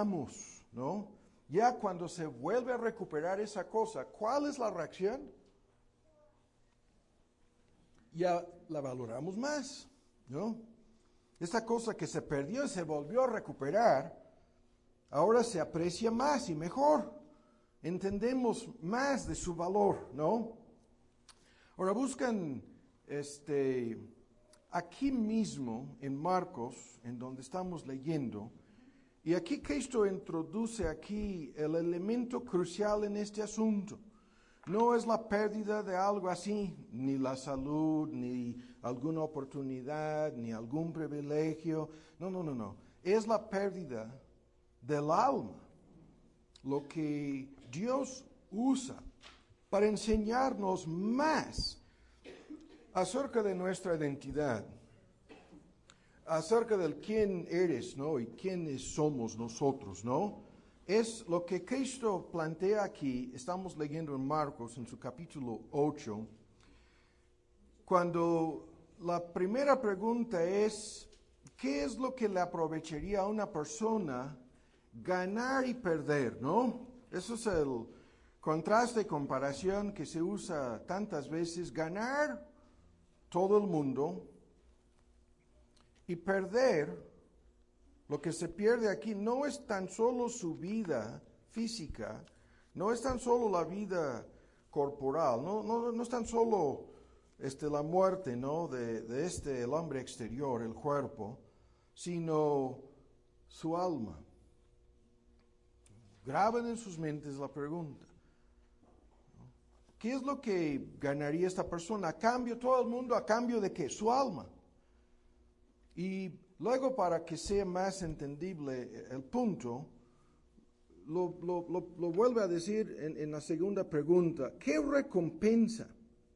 valoramos, ¿no? Ya cuando se vuelve a recuperar esa cosa, ¿cuál es la reacción? Ya la valoramos más, ¿no? Esta cosa que se perdió y se volvió a recuperar, ahora se aprecia más y mejor. Entendemos más de su valor, ¿no? Ahora buscan aquí mismo en Marcos, en donde estamos leyendo, y aquí Cristo introduce aquí el elemento crucial en este asunto. No es la pérdida de algo así, ni la salud, ni alguna oportunidad, ni algún privilegio. No. Es la pérdida del alma. Lo que Dios usa para enseñarnos más acerca de nuestra identidad, acerca del quién eres, ¿no? Y quiénes somos nosotros, ¿no? Es lo que Cristo plantea aquí. Estamos leyendo en Marcos, en su capítulo 8, cuando la primera pregunta es, ¿qué es lo que le aprovecharía a una persona ganar y perder, ¿no? Eso es el contraste y comparación que se usa tantas veces. Ganar todo el mundo y perder. Lo que se pierde aquí no es tan solo su vida física, no es tan solo la vida corporal, no es tan solo la muerte, ¿no? de el hombre exterior, el cuerpo, sino su alma. Graben en sus mentes la pregunta. ¿Qué es lo que ganaría esta persona? A cambio, todo el mundo, ¿a cambio de qué? Su alma. Y luego, para que sea más entendible el punto, lo vuelve a decir en la segunda pregunta. ¿Qué recompensa?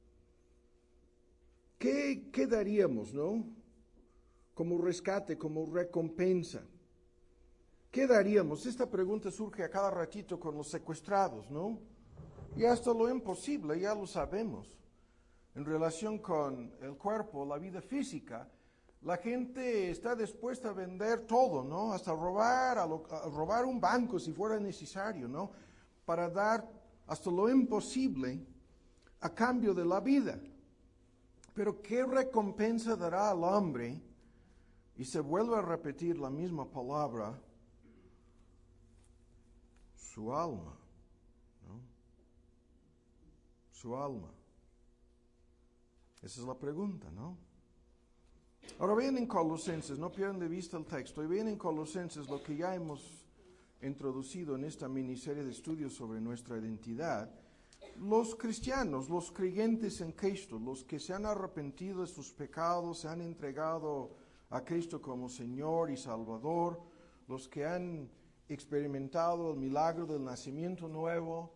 ¿Qué daríamos, no? Como rescate, como recompensa. ¿Qué daríamos? Esta pregunta surge a cada ratito con los secuestrados, ¿no? Y hasta lo imposible, ya lo sabemos. En relación con el cuerpo, la vida física, la gente está dispuesta a vender todo, ¿no? Hasta robar, a robar un banco si fuera necesario, ¿no? Para dar hasta lo imposible a cambio de la vida. Pero ¿qué recompensa dará al hombre? Y se vuelve a repetir la misma palabra, su alma, ¿no? Su alma. Esa es la pregunta, ¿no? Ahora bien, en Colosenses, no pierdan de vista el texto, y bien en Colosenses lo que ya hemos introducido en esta miniserie de estudios sobre nuestra identidad, los cristianos, los creyentes en Cristo, los que se han arrepentido de sus pecados, se han entregado a Cristo como Señor y Salvador, los que han experimentado el milagro del nacimiento nuevo,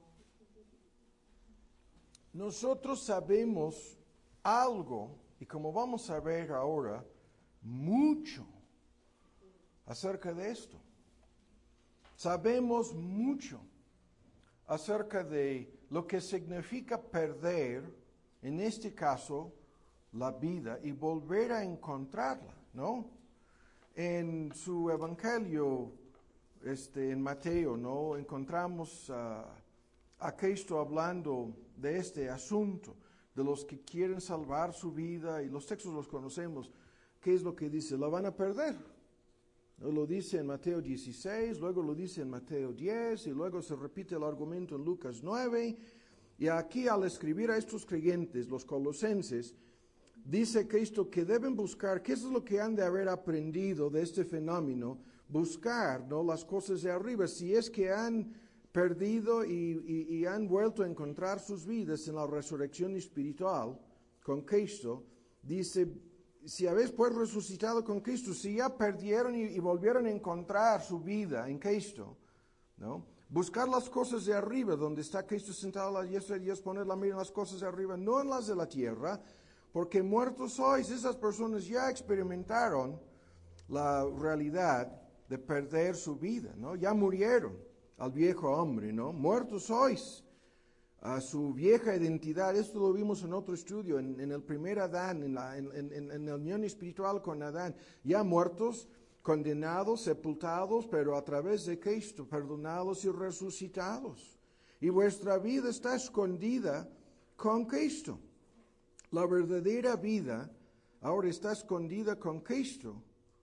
nosotros sabemos algo, y como vamos a ver ahora, mucho acerca de esto. Sabemos mucho acerca de lo que significa perder, en este caso, la vida y volver a encontrarla, ¿no? En su evangelio, en Mateo, ¿no? Encontramos a Cristo hablando de este asunto, de los que quieren salvar su vida, y los textos los conocemos. ¿Qué es lo que dice? La van a perder. Lo dice en Mateo 16, luego lo dice en Mateo 10, y luego se repite el argumento en Lucas 9. Y aquí, al escribir a estos creyentes, los colosenses, dice Cristo que deben buscar, ¿qué es lo que han de haber aprendido de este fenómeno? Buscar, ¿no?, las cosas de arriba. Si es que han perdido y han vuelto a encontrar sus vidas en la resurrección espiritual con Cristo, dice, si habéis pues resucitado con Cristo, si ya perdieron y volvieron a encontrar su vida en Cristo, ¿no? Buscar las cosas de arriba, donde está Cristo sentado a la diestra de Dios, poner la mira en las cosas de arriba, no en las de la tierra, porque muertos sois. Esas personas ya experimentaron la realidad de perder su vida, ¿no? Ya murieron al viejo hombre, ¿no? Muertos sois a su vieja identidad. Esto lo vimos en otro estudio, en el primer Adán, en la unión espiritual con Adán. Ya muertos condenados, sepultados, pero a través de Cristo, perdonados y resucitados. Y vuestra vida está escondida con Cristo. La verdadera vida ahora está escondida con Cristo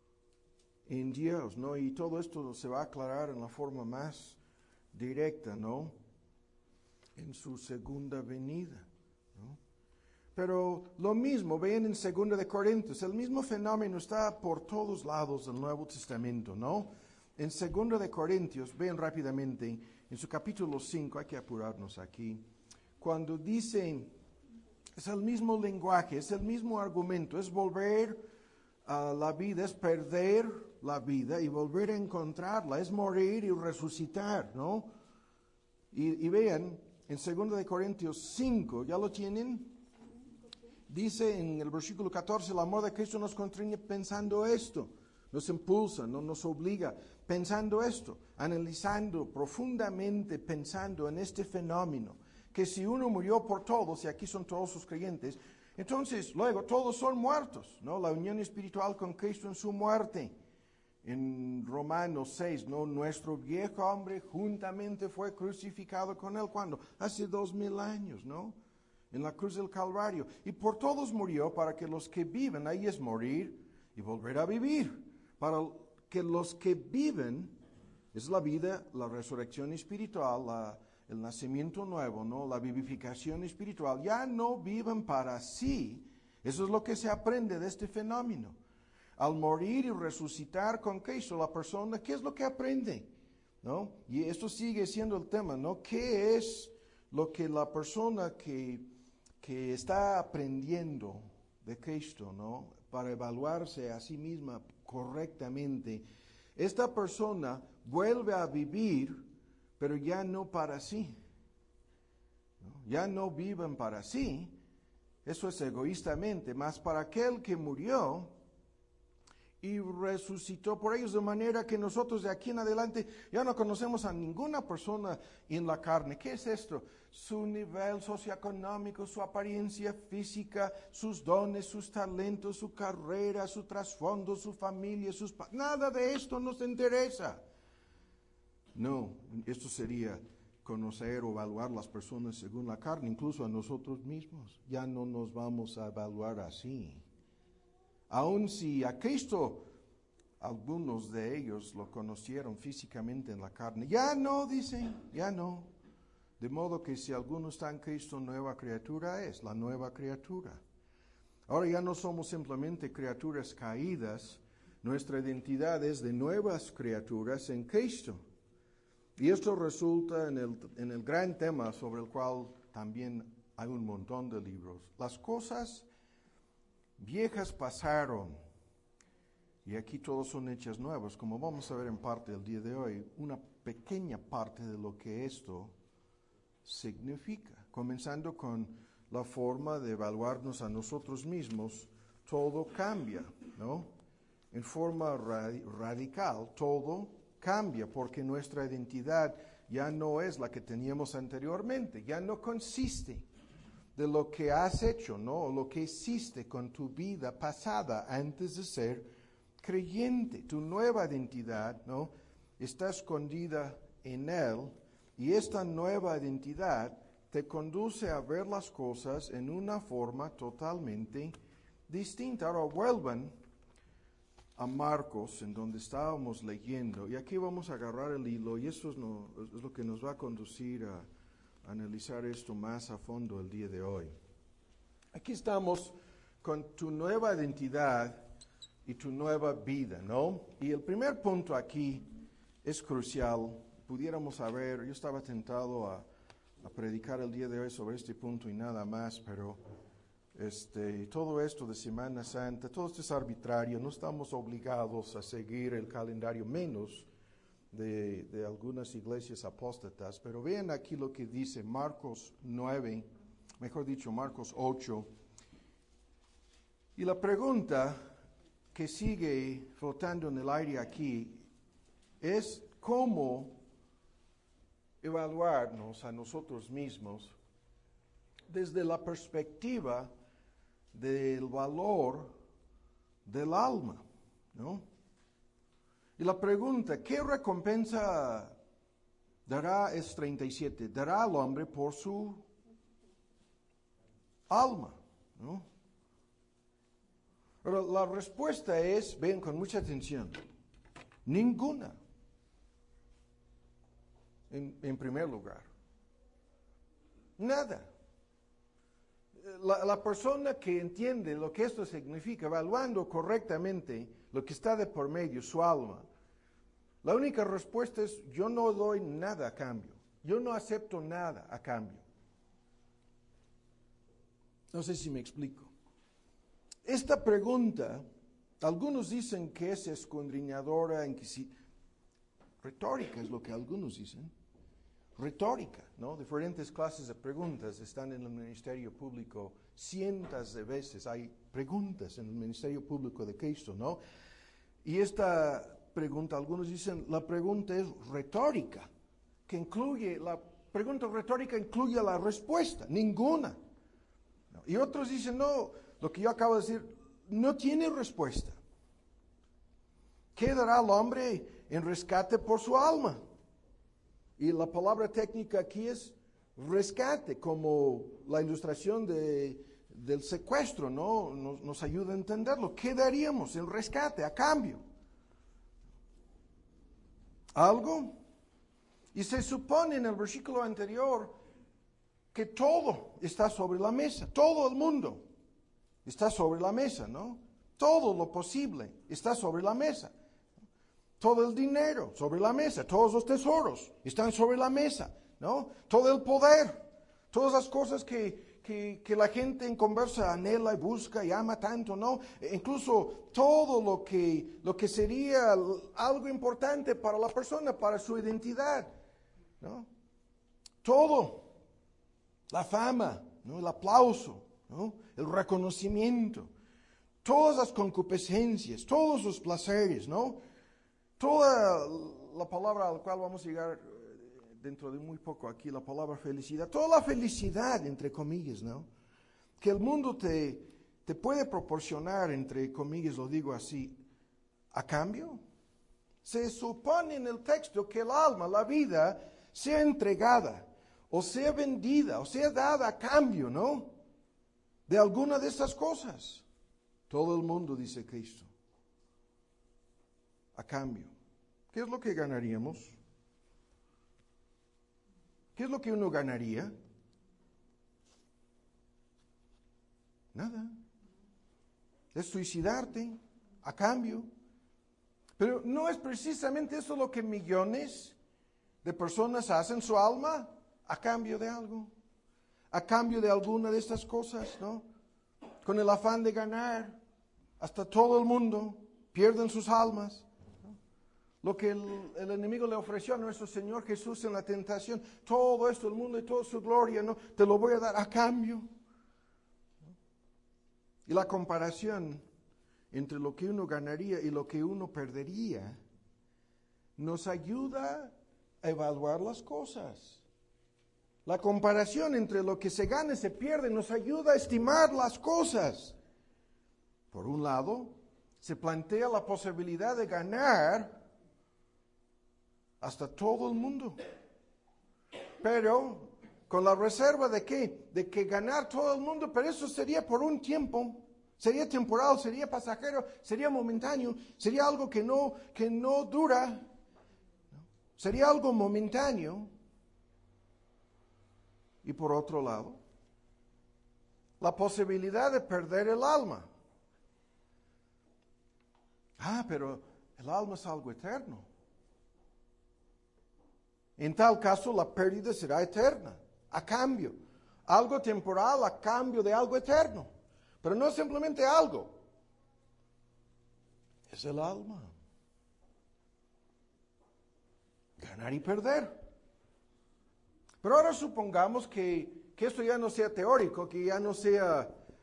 en Dios, ¿no? Y todo esto se va a aclarar en la forma más directa, ¿no? En su segunda venida, ¿no? Pero lo mismo, ven en 2 de Corintios, el mismo fenómeno está por todos lados del Nuevo Testamento, ¿no? En 2 de Corintios, ven rápidamente, en su capítulo 5, hay que apurarnos aquí, cuando dicen, es el mismo lenguaje, es el mismo argumento, es volver a la vida, es perder la vida y volver a encontrarla, es morir y resucitar, ¿no? Y vean, en 2 de Corintios 5, ¿ya lo tienen? Dice en el versículo 14, el amor de Cristo nos constriñe pensando esto, nos impulsa, no nos obliga, pensando esto, analizando profundamente, pensando en este fenómeno, que si uno murió por todos, y aquí son todos sus creyentes, entonces luego todos son muertos, ¿no? La unión espiritual con Cristo en su muerte. En Romanos 6, ¿no? Nuestro viejo hombre juntamente fue crucificado con él, ¿cuándo? Hace 2000 años, ¿no? En la cruz del Calvario. Y por todos murió para que los que viven, ahí es morir y volver a vivir. Para que los que viven, es la vida, la resurrección espiritual, el nacimiento nuevo, ¿no? La vivificación espiritual. Ya no viven para sí. Eso es lo que se aprende de este fenómeno. Al morir y resucitar con Cristo, la persona, ¿qué es lo que aprende? ¿No? Y esto sigue siendo el tema, ¿no? ¿Qué es lo que la persona que está aprendiendo de Cristo, ¿no? Para evaluarse a sí misma correctamente, esta persona vuelve a vivir, pero ya no para sí, ¿no? Ya no viven para sí, eso es egoístamente, mas para aquel que murió y resucitó por ellos, de manera que nosotros de aquí en adelante ya no conocemos a ninguna persona en la carne. ¿Qué es esto? Su nivel socioeconómico, su apariencia física, sus dones, sus talentos, su carrera, su trasfondo, su familia, nada de esto nos interesa. No, esto sería conocer o evaluar las personas según la carne, incluso a nosotros mismos. Ya no nos vamos a evaluar así. Aun si a Cristo, algunos de ellos lo conocieron físicamente en la carne, ya no, dicen, ya no. De modo que si alguno está en Cristo, nueva criatura es, la nueva criatura. Ahora ya no somos simplemente criaturas caídas, nuestra identidad es de nuevas criaturas en Cristo. Y esto resulta en el gran tema sobre el cual también hay un montón de libros. Las cosas viejas pasaron y aquí todos son hechas nuevas, como vamos a ver en parte el día de hoy, una pequeña parte de lo que esto significa, comenzando con la forma de evaluarnos a nosotros mismos. Todo cambia, ¿no? En forma radical, todo cambia porque nuestra identidad ya no es la que teníamos anteriormente, ya no consiste de lo que has hecho, ¿no? O lo que hiciste con tu vida pasada antes de ser creyente. Tu nueva identidad, ¿no? Está escondida en Él, y esta nueva identidad te conduce a ver las cosas en una forma totalmente distinta. Ahora vuelvan a Marcos, en donde estábamos leyendo, y aquí vamos a agarrar el hilo, y eso es lo que nos va a conducir a analizar esto más a fondo el día de hoy. Aquí estamos con tu nueva identidad y tu nueva vida, ¿no? Y el primer punto aquí es crucial. Pudiéramos saber, yo estaba tentado a predicar el día de hoy sobre este punto y nada más, pero todo esto de Semana Santa, todo esto es arbitrario, no estamos obligados a seguir el calendario, menos de algunas iglesias apóstatas, pero vean aquí lo que dice Marcos 9, mejor dicho Marcos 8, y la pregunta que sigue flotando en el aire aquí es cómo evaluarnos a nosotros mismos desde la perspectiva del valor del alma, ¿no? Y la pregunta, ¿qué recompensa dará, es 37, dará al hombre por su alma, ¿no? Pero la respuesta es, ven con mucha atención, ninguna, en primer lugar. Nada. La persona que entiende lo que esto significa, evaluando correctamente lo que está de por medio, su alma, la única respuesta es, yo no doy nada a cambio. Yo no acepto nada a cambio. No sé si me explico. Esta pregunta, algunos dicen que es escudriñadora, retórica es lo que algunos dicen. Retórica, ¿no? Diferentes clases de preguntas están en el Ministerio Público cientos de veces. Hay preguntas en el Ministerio Público de Cristo, ¿no? Y esta pregunta, algunos dicen, la pregunta es retórica, la pregunta retórica incluye la respuesta, ninguna. ¿No? Y otros dicen, no, lo que yo acabo de decir, no tiene respuesta. ¿Qué dará al hombre en rescate por su alma? Y la palabra técnica aquí es rescate, como la ilustración del secuestro, ¿no? Nos ayuda a entenderlo. ¿Qué daríamos en rescate a cambio? ¿Algo? Y se supone en el versículo anterior que todo está sobre la mesa, todo el mundo está sobre la mesa, ¿no? Todo lo posible está sobre la mesa. Todo el dinero sobre la mesa, todos los tesoros están sobre la mesa, ¿no? Todo el poder, todas las cosas que la gente en conversa anhela y busca y ama tanto, ¿no? Incluso todo lo que sería algo importante para la persona, para su identidad, ¿no? Todo, la fama, ¿no? El aplauso, ¿no? El reconocimiento, todas las concupiscencias, todos los placeres, ¿no? Toda la palabra a la cual vamos a llegar dentro de muy poco aquí, la palabra felicidad, toda la felicidad, entre comillas, ¿no? Que el mundo te puede proporcionar, entre comillas, lo digo así, a cambio. Se supone en el texto que el alma, la vida, sea entregada, o sea vendida, o sea dada a cambio, ¿no? De alguna de estas cosas. Todo el mundo, dice Cristo. A cambio. ¿Qué es lo que ganaríamos? ¿Qué es lo que uno ganaría? Nada. Es suicidarte a cambio. Pero no es precisamente eso lo que millones de personas hacen, su alma, a cambio de algo. A cambio de alguna de estas cosas, ¿no? Con el afán de ganar, hasta todo el mundo pierden sus almas. Lo que el enemigo le ofreció a nuestro Señor Jesús en la tentación, todo esto, el mundo y toda su gloria, ¿no? Te lo voy a dar a cambio. Y la comparación entre lo que uno ganaría y lo que uno perdería nos ayuda a evaluar las cosas. La comparación entre lo que se gana y se pierde nos ayuda a estimar las cosas. Por un lado, se plantea la posibilidad de ganar hasta todo el mundo. Pero con la reserva de ¿qué? De que ganar todo el mundo, pero eso sería por un tiempo, sería temporal, sería pasajero, sería momentáneo, sería algo que no dura, sería algo momentáneo. Y por otro lado, la posibilidad de perder el alma. Pero el alma es algo eterno. En tal caso, la pérdida será eterna, a cambio. Algo temporal a cambio de algo eterno. Pero no es simplemente algo. Es el alma. Ganar y perder. Pero ahora supongamos que esto ya no sea teórico, que ya no sea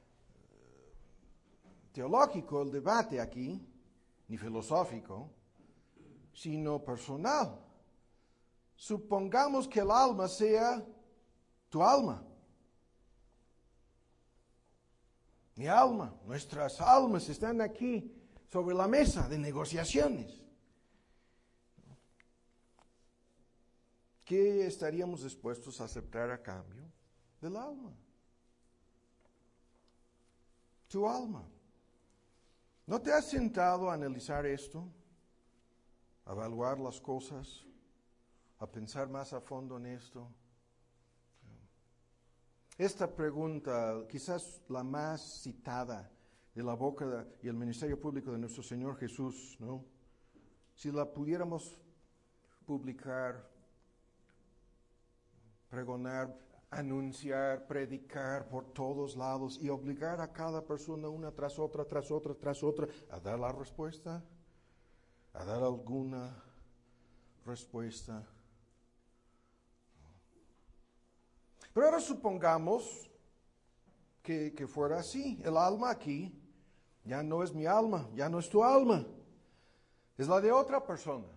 teológico el debate aquí, ni filosófico, sino personal. Supongamos que el alma sea tu alma. Mi alma, nuestras almas están aquí sobre la mesa de negociaciones. ¿qué estaríamos dispuestos a aceptar a cambio del alma? Tu alma. ¿No te has sentado a analizar esto? A evaluar las cosas, a pensar más a fondo en esto. Esta pregunta, quizás la más citada de la boca y el ministerio público de nuestro Señor Jesús, ¿no? Si la pudiéramos publicar, pregonar, anunciar, predicar por todos lados y obligar a cada persona una tras otra, a dar la respuesta, a dar alguna respuesta. Pero ahora supongamos que fuera así. El alma aquí ya no es mi alma, ya no es tu alma, es la de otra persona.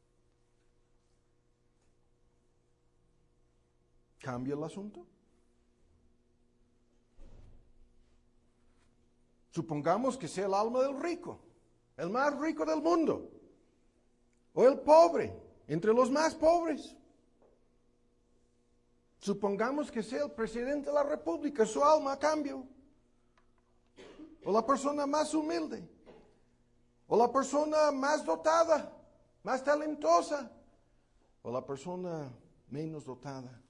¿Cambia el asunto? Supongamos que sea el alma del rico, el más rico del mundo, o el pobre, entre los más pobres. Supongamos que sea el presidente de la República, su alma a cambio, o la persona más humilde, o la persona más dotada, más talentosa, o la persona menos dotada.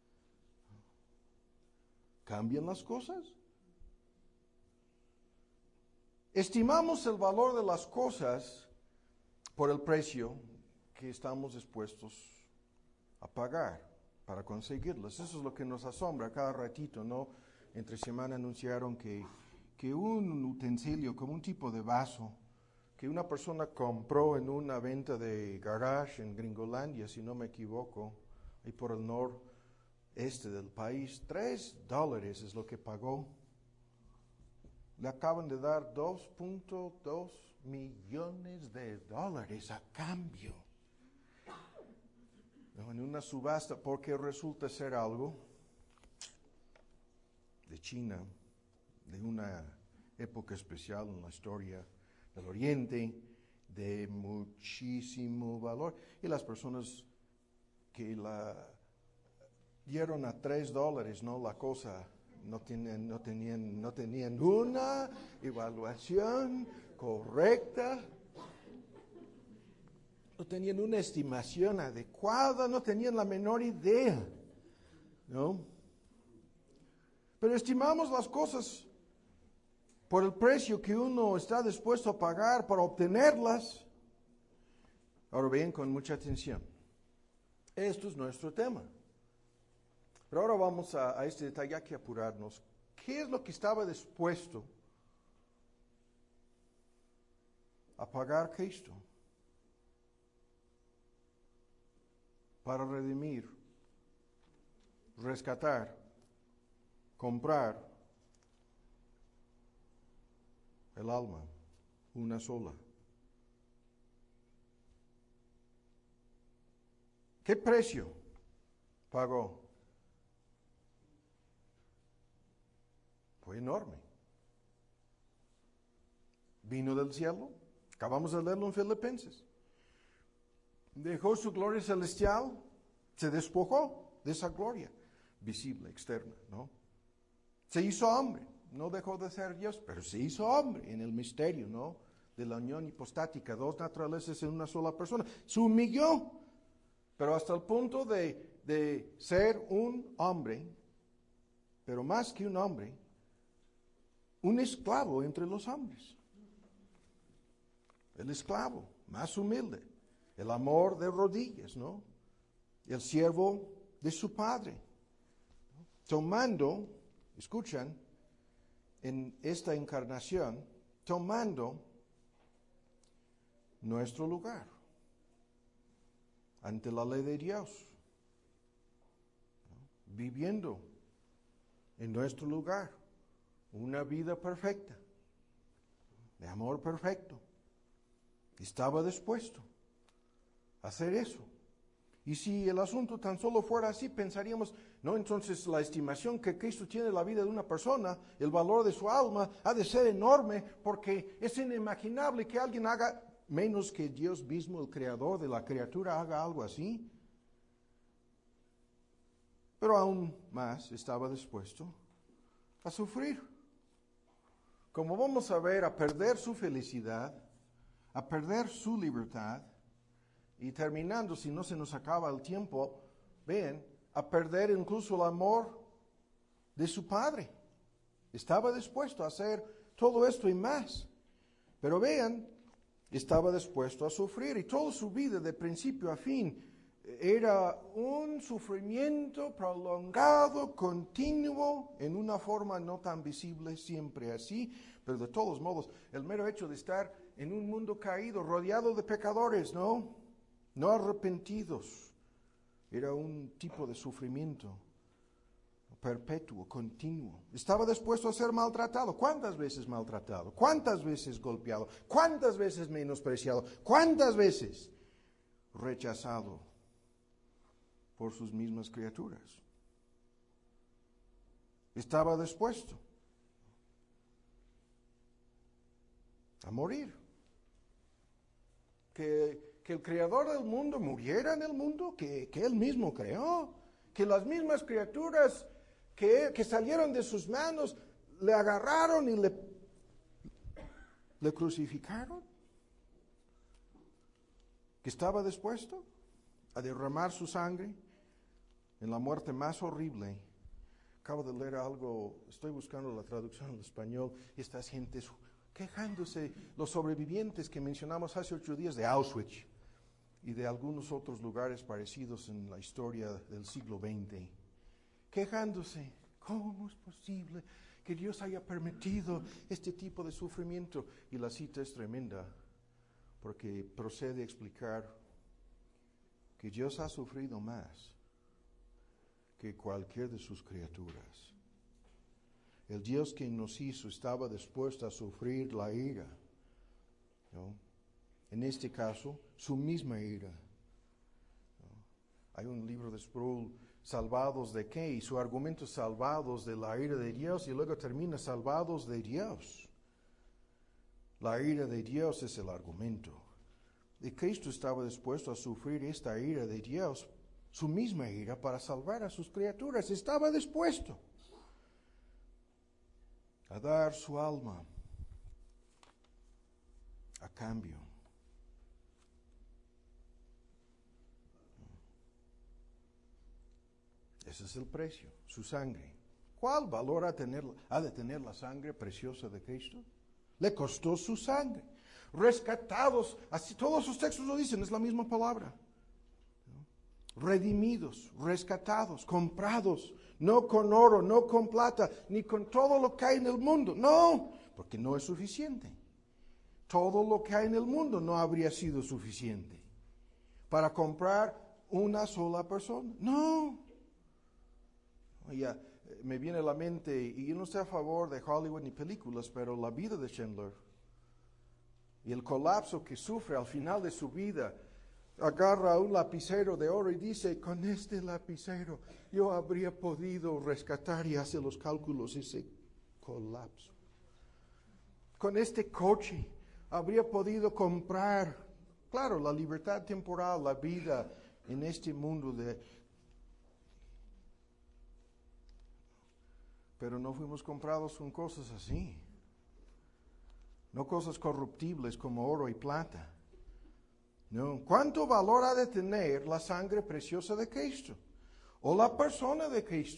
¿Cambian las cosas? Estimamos el valor de las cosas por el precio que estamos dispuestos a pagar para conseguirlas. Eso es lo que nos asombra cada ratito, ¿no? Entre semana anunciaron que un utensilio, como un tipo de vaso, que una persona compró en una venta de garage en Gringolandia, si no me equivoco, ahí por el noreste del país, $3 es lo que pagó. Le acaban de dar $2.2 millones a cambio. En una subasta, porque resulta ser algo de China, de una época especial en la historia del Oriente, de muchísimo valor. Y las personas que la dieron a $3, ¿no? La cosa no tenían una evaluación correcta. No tenían una estimación adecuada, no tenían la menor idea, ¿no? Pero estimamos las cosas por el precio que uno está dispuesto a pagar para obtenerlas. Ahora bien, con mucha atención. Esto es nuestro tema. Pero ahora vamos a este detalle, hay que apurarnos. ¿Qué es lo que estaba dispuesto a pagar Cristo para redimir, rescatar, comprar el alma, una sola? ¿Qué precio pagó? Fue enorme. Vino del cielo, acabamos de leerlo en Filipenses. Dejó su gloria celestial, se despojó de esa gloria visible, externa, ¿no? Se hizo hombre, no dejó de ser Dios, pero se hizo hombre en el misterio, ¿no? De la unión hipostática, dos naturalezas en una sola persona. Se humilló, pero hasta el punto de ser un hombre, pero más que un hombre, un esclavo entre los hombres. El esclavo, más humilde. El amor de rodillas, ¿no? El siervo de su padre. Tomando, escuchan, en esta encarnación, tomando nuestro lugar ante la ley de Dios, ¿no? Viviendo en nuestro lugar una vida perfecta, de amor perfecto. Estaba dispuesto a hacer eso. Y si el asunto tan solo fuera así, pensaríamos, no, entonces la estimación que Cristo tiene de la vida de una persona, el valor de su alma, ha de ser enorme, porque es inimaginable que alguien haga, menos que Dios mismo, el creador de la criatura, haga algo así. pero aún más estaba dispuesto a sufrir. Como vamos a ver, a perder su felicidad, a perder su libertad, y terminando, si no se nos acaba el tiempo, ven, a perder incluso el amor de su padre. Estaba dispuesto a hacer todo esto y más. Pero vean, estaba dispuesto a sufrir, y toda su vida de principio a fin era un sufrimiento prolongado, continuo, en una forma no tan visible, siempre así, pero de todos modos, el mero hecho de estar en un mundo caído, rodeado de pecadores, no arrepentidos, era un tipo de sufrimiento perpetuo, continuo. Estaba dispuesto a ser maltratado. ¿Cuántas veces maltratado? ¿Cuántas veces golpeado? ¿Cuántas veces menospreciado? ¿Cuántas veces rechazado por sus mismas criaturas? Estaba dispuesto a morir. Que el creador del mundo muriera en el mundo que él mismo creó. Que las mismas criaturas que salieron de sus manos le agarraron y le crucificaron. Que estaba dispuesto a derramar su sangre en la muerte más horrible. Acabo de leer algo, estoy buscando la traducción al español, y estas gentes quejándose, los sobrevivientes que mencionamos hace 8 días de Auschwitz y de algunos otros lugares parecidos en la historia del siglo XX, quejándose, ¿cómo es posible que Dios haya permitido este tipo de sufrimiento? Y la cita es tremenda, porque procede a explicar que Dios ha sufrido más que cualquier de sus criaturas. El Dios que nos hizo estaba dispuesto a sufrir la ira, ¿no? En este caso, su misma ira. ¿No? Hay un libro de Sproul, ¿salvados de qué? Y su argumento es salvados de la ira de Dios, y luego termina salvados de Dios. La ira de Dios es el argumento. Y Cristo estaba dispuesto a sufrir esta ira de Dios, su misma ira, para salvar a sus criaturas. Estaba dispuesto a dar su alma a cambio. Ese es el precio, su sangre. ¿Cuál valor ha de tener la sangre preciosa de Cristo? Le costó su sangre. Rescatados, así todos los textos lo dicen, es la misma palabra. Redimidos, rescatados, comprados, no con oro, no con plata, ni con todo lo que hay en el mundo. No, porque no es suficiente. Todo lo que hay en el mundo no habría sido suficiente para comprar una sola persona. No. Ya, me viene a la mente, y yo no estoy a favor de Hollywood ni películas, pero la vida de Schindler y el colapso que sufre al final de su vida. Agarra un lapicero de oro y dice, con este lapicero yo habría podido rescatar, y hace los cálculos, ese colapso. Con este coche habría podido comprar, claro, la libertad temporal, la vida en este mundo pero no fuimos comprados con cosas así. No cosas corruptibles como oro y plata. No. ¿Cuánto valor ha de tener la sangre preciosa de Cristo? O la persona de Cristo.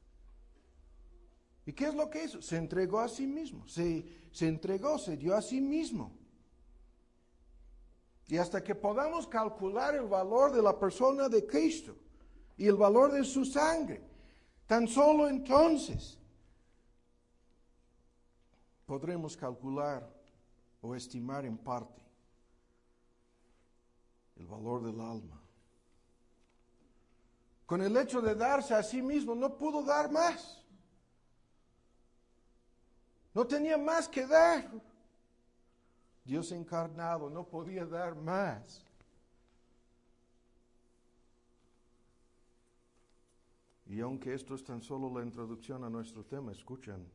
¿Y qué es lo que hizo? Se entregó a sí mismo. Se entregó, se dio a sí mismo. Y hasta que podamos calcular el valor de la persona de Cristo y el valor de su sangre, tan solo entonces podremos calcular o estimar en parte el valor del alma. Con el hecho de darse a sí mismo, no pudo dar más. No tenía más que dar. Dios encarnado no podía dar más. Y aunque esto es tan solo la introducción a nuestro tema, escuchan,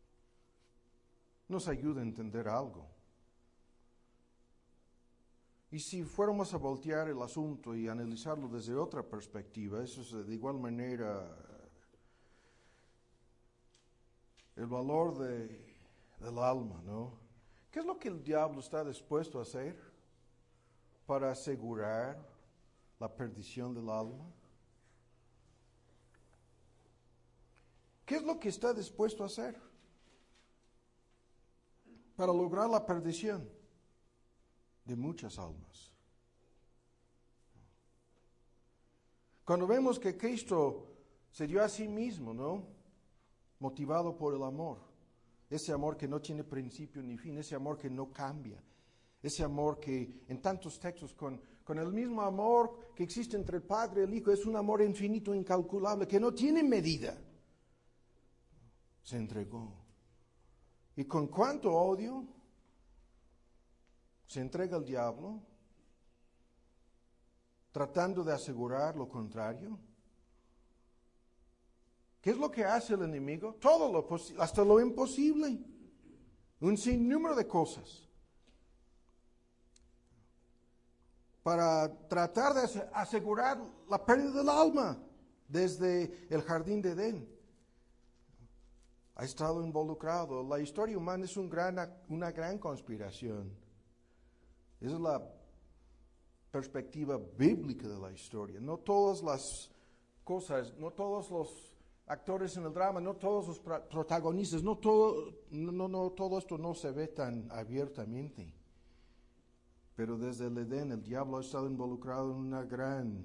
nos ayuda a entender algo. Y si fuéramos a voltear el asunto y analizarlo desde otra perspectiva, eso es de igual manera el valor del alma, ¿no? ¿Qué es lo que el diablo está dispuesto a hacer para asegurar la perdición del alma? ¿Qué es lo que está dispuesto a hacer para lograr la perdición de muchas almas? Cuando vemos que Cristo se dio a sí mismo, ¿no? Motivado por el amor, ese amor que no tiene principio ni fin, ese amor que no cambia, ese amor que en tantos textos con el mismo amor que existe entre el Padre y el Hijo, es un amor infinito, incalculable, que no tiene medida. Se entregó. ¿Y con cuánto odio se entrega el diablo, tratando de asegurar lo contrario? ¿Qué es lo que hace el enemigo? Todo lo posible, hasta lo imposible. Un sinnúmero de cosas. Para tratar de asegurar la pérdida del alma desde el jardín de Edén. Ha estado involucrado. La historia humana es una gran conspiración. Esa es la perspectiva bíblica de la historia. No todas las cosas, no todos los actores en el drama, no todos los protagonistas, no todo esto no se ve tan abiertamente. Pero desde el Edén el diablo ha estado involucrado en una gran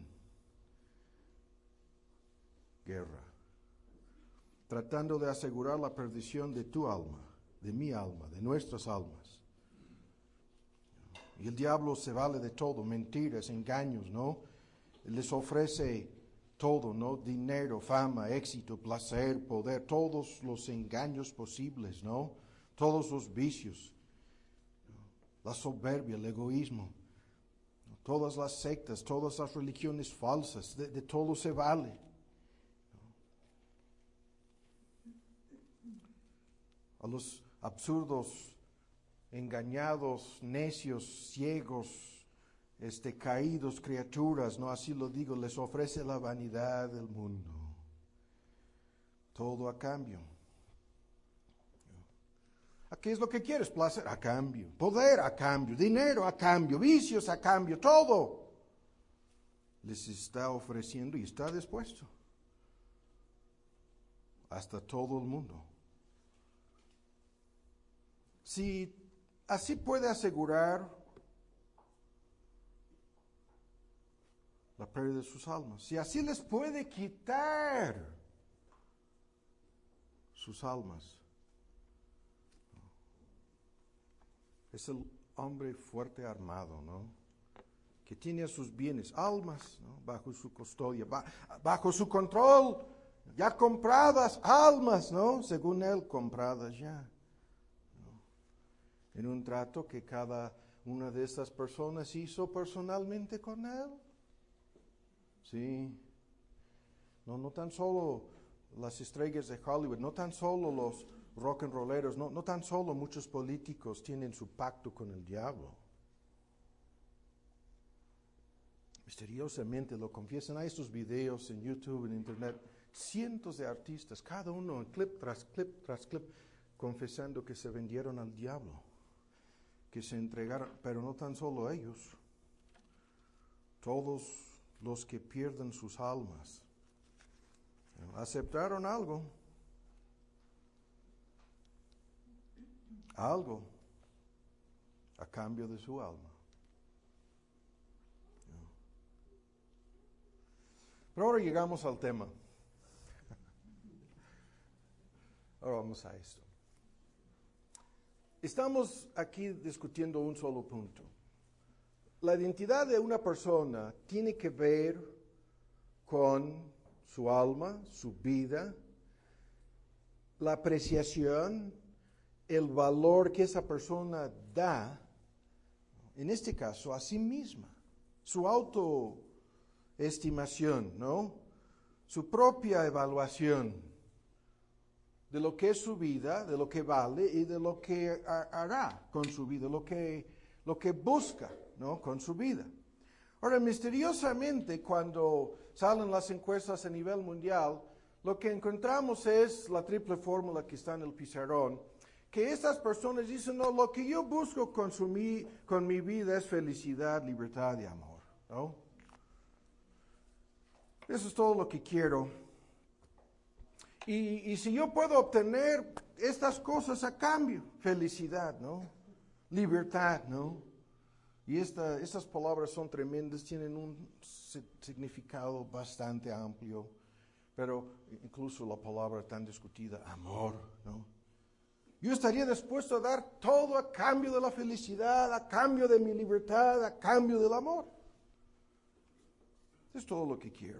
guerra, tratando de asegurar la perdición de tu alma, de mi alma, de nuestras almas. Y el diablo se vale de todo, mentiras, engaños, ¿no? Les ofrece todo, ¿no? Dinero, fama, éxito, placer, poder, todos los engaños posibles, ¿no? Todos los vicios, la soberbia, el egoísmo, todas las sectas, todas las religiones falsas, de todo se vale. A los absurdos, engañados, necios, ciegos, caídos criaturas, no así lo digo, les ofrece la vanidad del mundo. Todo a cambio. ¿Qué es lo que quieres? Placer a cambio, poder a cambio, dinero a cambio, vicios a cambio, todo. Les está ofreciendo y está dispuesto. Hasta todo el mundo. Si así puede asegurar la pérdida de sus almas, si así les puede quitar sus almas, es el hombre fuerte armado, ¿no? Que tiene sus bienes, almas, ¿no? Bajo su custodia, bajo su control, ya compradas almas, ¿no? Según él, compradas ya. En un trato que cada una de estas personas hizo personalmente con él. Sí. No tan solo las estrellas de Hollywood, no tan solo los rock and rolleros, no tan solo muchos políticos tienen su pacto con el diablo. Misteriosamente lo confiesan. Hay estos videos en YouTube, en Internet, cientos de artistas, cada uno en clip tras clip tras clip, confesando que se vendieron al diablo, que se entregaron, pero no tan solo ellos, todos los que pierden sus almas, aceptaron algo a cambio de su alma. Pero ahora llegamos al tema. Ahora vamos a esto. Estamos aquí discutiendo un solo punto. La identidad de una persona tiene que ver con su alma, su vida, la apreciación, el valor que esa persona da, en este caso, a sí misma, su autoestimación, ¿no? Su propia evaluación de lo que es su vida, de lo que vale y de lo que hará con su vida, lo que busca ¿no? Con su vida. Ahora, misteriosamente, cuando salen las encuestas a nivel mundial, lo que encontramos es la triple fórmula que está en el pizarrón, que estas personas dicen, no, lo que yo busco con mi vida es felicidad, libertad y amor, ¿no? Eso es todo lo que quiero. Y si yo puedo obtener estas cosas a cambio, felicidad, ¿no? Libertad, ¿no? Y estas palabras son tremendas, tienen un significado bastante amplio, pero incluso la palabra tan discutida, amor, ¿no? Yo estaría dispuesto a dar todo a cambio de la felicidad, a cambio de mi libertad, a cambio del amor. Es todo lo que quiero.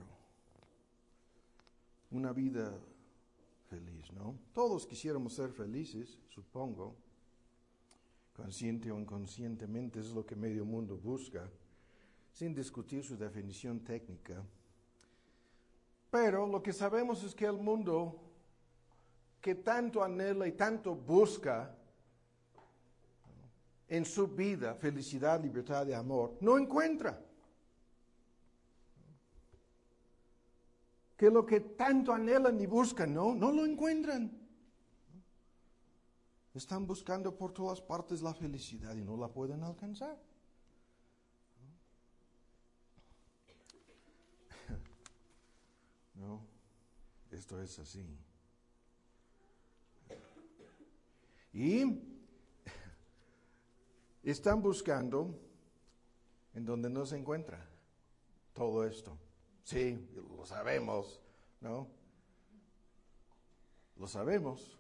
Una vida feliz, ¿no? Todos quisiéramos ser felices, supongo. Consciente o inconscientemente es lo que medio mundo busca, sin discutir su definición técnica. Pero lo que sabemos es que el mundo que tanto anhela y tanto busca en su vida felicidad, libertad y amor, no encuentra. Que lo que tanto anhelan y buscan, no lo encuentran. Están buscando por todas partes la felicidad y no la pueden alcanzar. No, esto es así. Y están buscando en donde no se encuentra todo esto. Sí, lo sabemos, ¿no? Lo sabemos.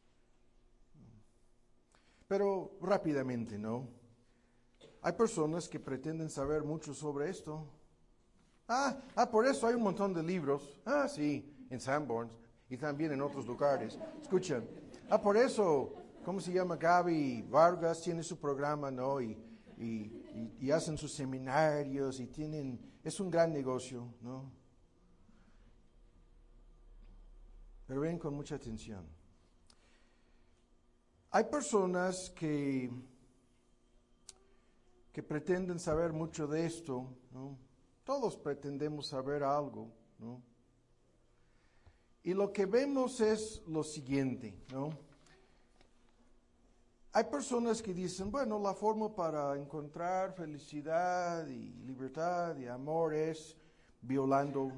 Pero rápidamente, ¿no? Hay personas que pretenden saber mucho sobre esto. Por eso hay un montón de libros. Sí, en Sanborns y también en otros lugares. Escuchen. Por eso, ¿cómo se llama? Gaby Vargas tiene su programa, ¿no? Y hacen sus seminarios y es un gran negocio, ¿no? Pero ven con mucha atención. Hay personas que pretenden saber mucho de esto, ¿no? Todos pretendemos saber algo, ¿no? Y lo que vemos es lo siguiente, ¿no? Hay personas que dicen, bueno, la forma para encontrar felicidad y libertad y amor es violando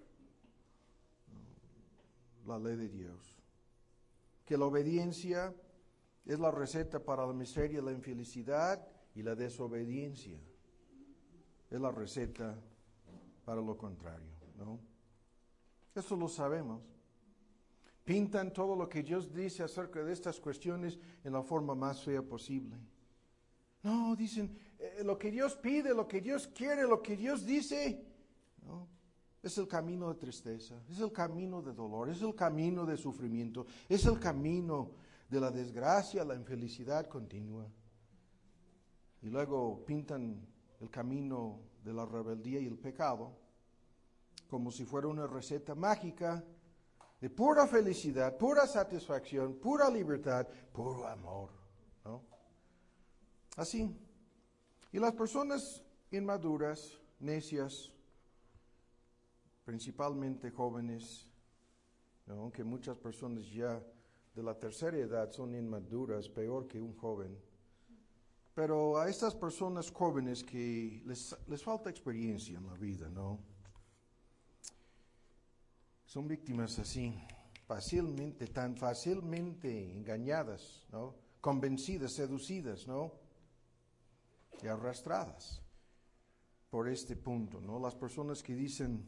la ley de Dios. Que la obediencia es la receta para la miseria, la infelicidad y la desobediencia. Es la receta para lo contrario, ¿no? Eso lo sabemos. Pintan todo lo que Dios dice acerca de estas cuestiones en la forma más fea posible. No, dicen, lo que Dios pide, lo que Dios quiere, lo que Dios dice, ¿no? Es el camino de tristeza, es el camino de dolor, es el camino de sufrimiento, es el camino de la desgracia, la infelicidad continua. Y luego pintan el camino de la rebeldía y el pecado como si fuera una receta mágica de pura felicidad, pura satisfacción, pura libertad, puro amor, ¿no? Así. Y las personas inmaduras, necias, principalmente jóvenes, ¿no? Aunque muchas personas ya de la tercera edad son inmaduras, peor que un joven. Pero a estas personas jóvenes que les falta experiencia en la vida, ¿no? Son víctimas así, tan fácilmente engañadas, ¿no? Convencidas, seducidas, ¿no? Y arrastradas por este punto, ¿no? Las personas que dicen,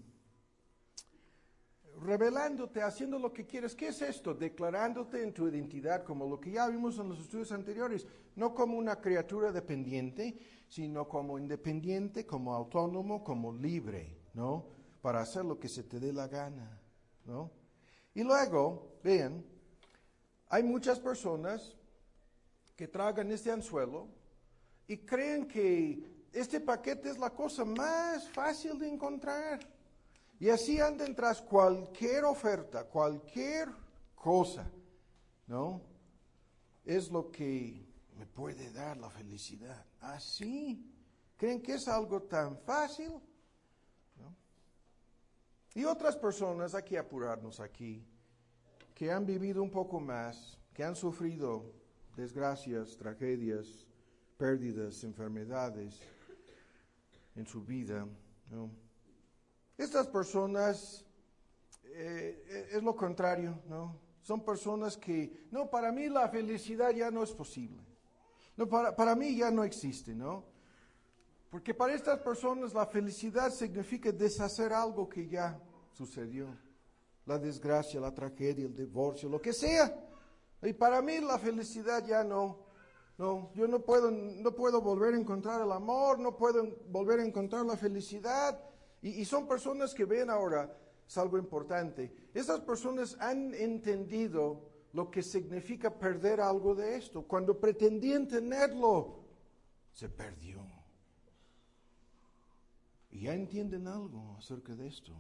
revelándote, haciendo lo que quieres. ¿Qué es esto? Declarándote en tu identidad, como lo que ya vimos en los estudios anteriores, no como una criatura dependiente, sino como independiente, como autónomo, como libre, ¿no? Para hacer lo que se te dé la gana, ¿no? Y luego, vean, hay muchas personas que tragan este anzuelo y creen que este paquete es la cosa más fácil de encontrar. Y así andan tras cualquier oferta, cualquier cosa, ¿no? Es lo que me puede dar la felicidad. Así, creen que es algo tan fácil, ¿no? Y otras personas, hay que apurarnos aquí, que han vivido un poco más, que han sufrido desgracias, tragedias, pérdidas, enfermedades en su vida, ¿no? Estas personas es lo contrario, ¿no? Son personas que, no, para mí la felicidad ya no es posible. No, para mí ya no existe, ¿no? Porque para estas personas la felicidad significa deshacer algo que ya sucedió. La desgracia, la tragedia, el divorcio, lo que sea. Y para mí la felicidad ya no. No, yo no puedo volver a encontrar el amor, no puedo volver a encontrar la felicidad. Y son personas que ven ahora, es algo importante, estas personas han entendido lo que significa perder algo de esto. Cuando pretendían tenerlo, se perdió. Y ya entienden algo acerca de esto.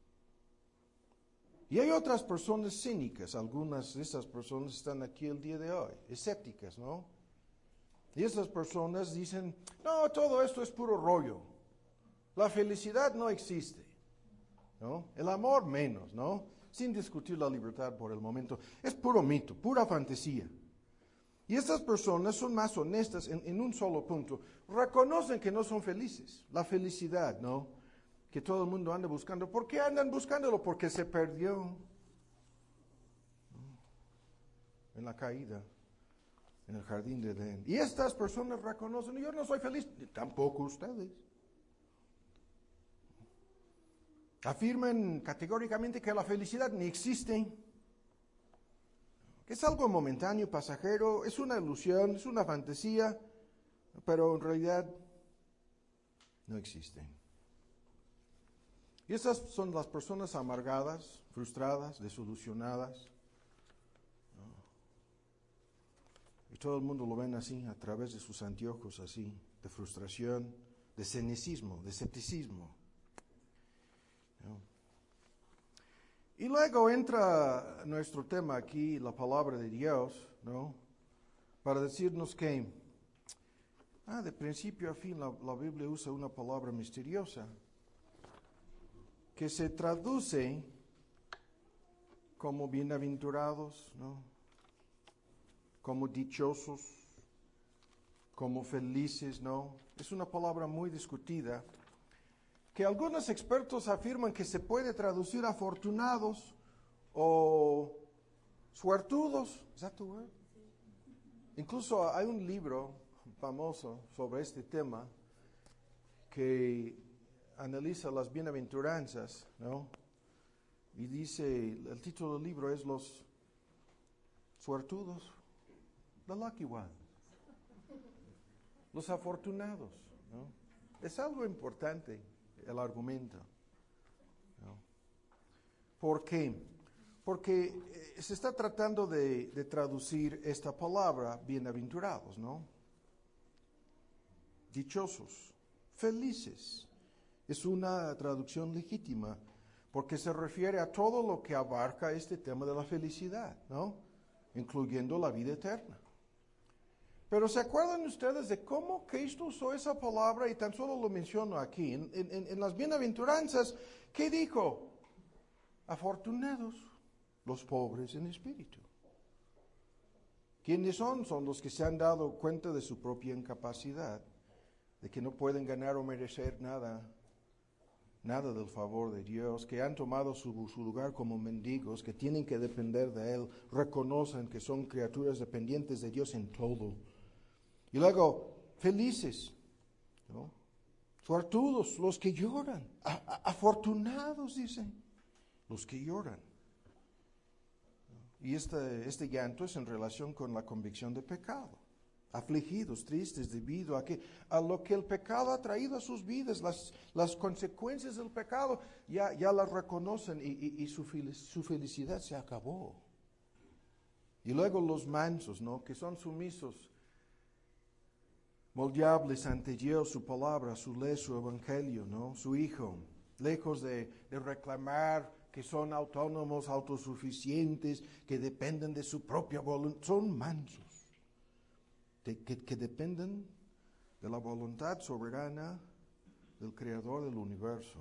Y hay otras personas cínicas, algunas de esas personas están aquí el día de hoy, escépticas, ¿no? Y esas personas dicen, no, todo esto es puro rollo. La felicidad no existe, ¿no? El amor menos, ¿no? Sin discutir la libertad por el momento. Es puro mito, pura fantasía. Y estas personas son más honestas en un solo punto. Reconocen que no son felices. La felicidad, ¿no? Que todo el mundo anda buscando. ¿Por qué andan buscándolo? Porque se perdió, ¿no? En la caída, en el jardín de Edén. Y estas personas reconocen, yo no soy feliz, tampoco ustedes. Afirman categóricamente que la felicidad ni existe, que es algo momentáneo, pasajero, es una ilusión, es una fantasía, pero en realidad no existe. Y esas son las personas amargadas, frustradas, desilusionadas. Y todo el mundo lo ven así, a través de sus anteojos así, de frustración, de cinicismo, de escepticismo. Y luego entra nuestro tema aquí, la palabra de Dios, ¿no? Para decirnos que, de principio a fin, la Biblia usa una palabra misteriosa que se traduce como bienaventurados, ¿no? Como dichosos, como felices, ¿no? Es una palabra muy discutida, que algunos expertos afirman que se puede traducir afortunados o suertudos. ¿Es that the word? Incluso hay un libro famoso sobre este tema que analiza las bienaventuranzas, ¿no? Y dice, el título del libro es Los suertudos, the lucky ones, los afortunados, ¿no? Es algo importante el argumento, ¿no? ¿Por qué? Porque se está tratando de traducir esta palabra, bienaventurados, ¿no? Dichosos, felices. Es una traducción legítima, porque se refiere a todo lo que abarca este tema de la felicidad, ¿no? Incluyendo la vida eterna. Pero ¿se acuerdan ustedes de cómo Cristo usó esa palabra? Y tan solo lo menciono aquí. En las bienaventuranzas, ¿qué dijo? Afortunados los pobres en espíritu. ¿Quiénes son? Son los que se han dado cuenta de su propia incapacidad, de que no pueden ganar o merecer nada del favor de Dios, que han tomado su lugar como mendigos, que tienen que depender de Él, reconocen que son criaturas dependientes de Dios en todo. Y luego, felices, ¿no? Suertudos, los que lloran. Afortunados, dicen, los que lloran. Y este llanto es en relación con la convicción de pecado. Afligidos, tristes, debido a lo que el pecado ha traído a sus vidas, las consecuencias del pecado, ya las reconocen y su felicidad se acabó. Y luego los mansos, ¿no? Que son sumisos, moldeables ante Dios, su palabra, su ley, su evangelio, ¿no? Su Hijo, lejos de reclamar que son autónomos, autosuficientes, que dependen de su propia voluntad, son mansos, que dependen de la voluntad soberana del Creador del universo.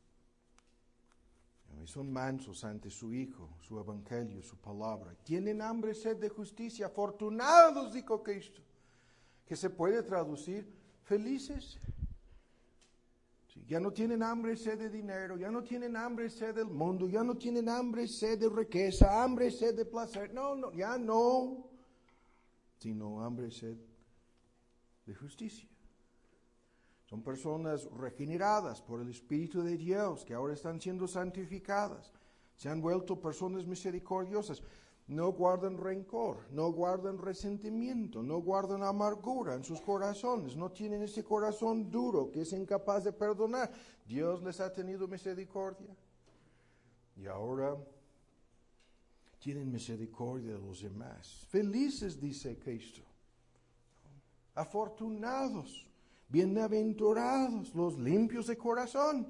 Y son mansos ante su Hijo, su Evangelio, su palabra. Tienen hambre y sed de justicia. Afortunados, dijo Cristo. Que se puede traducir, felices. Sí, ya no tienen hambre y sed de dinero, ya no tienen hambre y sed del mundo, ya no tienen hambre y sed de riqueza, hambre y sed de placer. No, ya no. Sino hambre y sed de justicia. Son personas regeneradas por el Espíritu de Dios, que ahora están siendo santificadas. Se han vuelto personas misericordiosas. No guardan rencor, no guardan resentimiento, no guardan amargura en sus corazones. No tienen ese corazón duro que es incapaz de perdonar. Dios les ha tenido misericordia. Y ahora tienen misericordia de los demás. Felices, dice Cristo. Afortunados. Bienaventurados los limpios de corazón.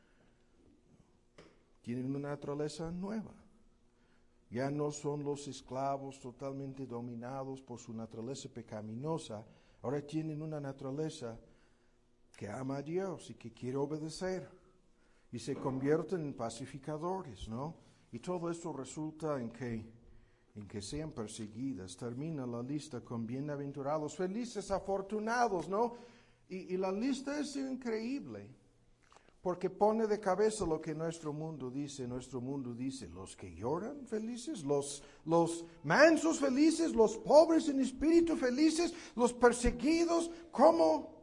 Tienen una naturaleza nueva. Ya no son los esclavos totalmente dominados por su naturaleza pecaminosa. Ahora tienen una naturaleza que ama a Dios y que quiere obedecer. Y se convierten en pacificadores, ¿no? Y todo esto resulta en que sean perseguidas. Termina la lista con bienaventurados, felices, afortunados, ¿no? Y la lista es increíble, porque pone de cabeza lo que nuestro mundo dice. Nuestro mundo dice, los que lloran felices, los mansos felices, los pobres en espíritu felices, los perseguidos, ¿cómo?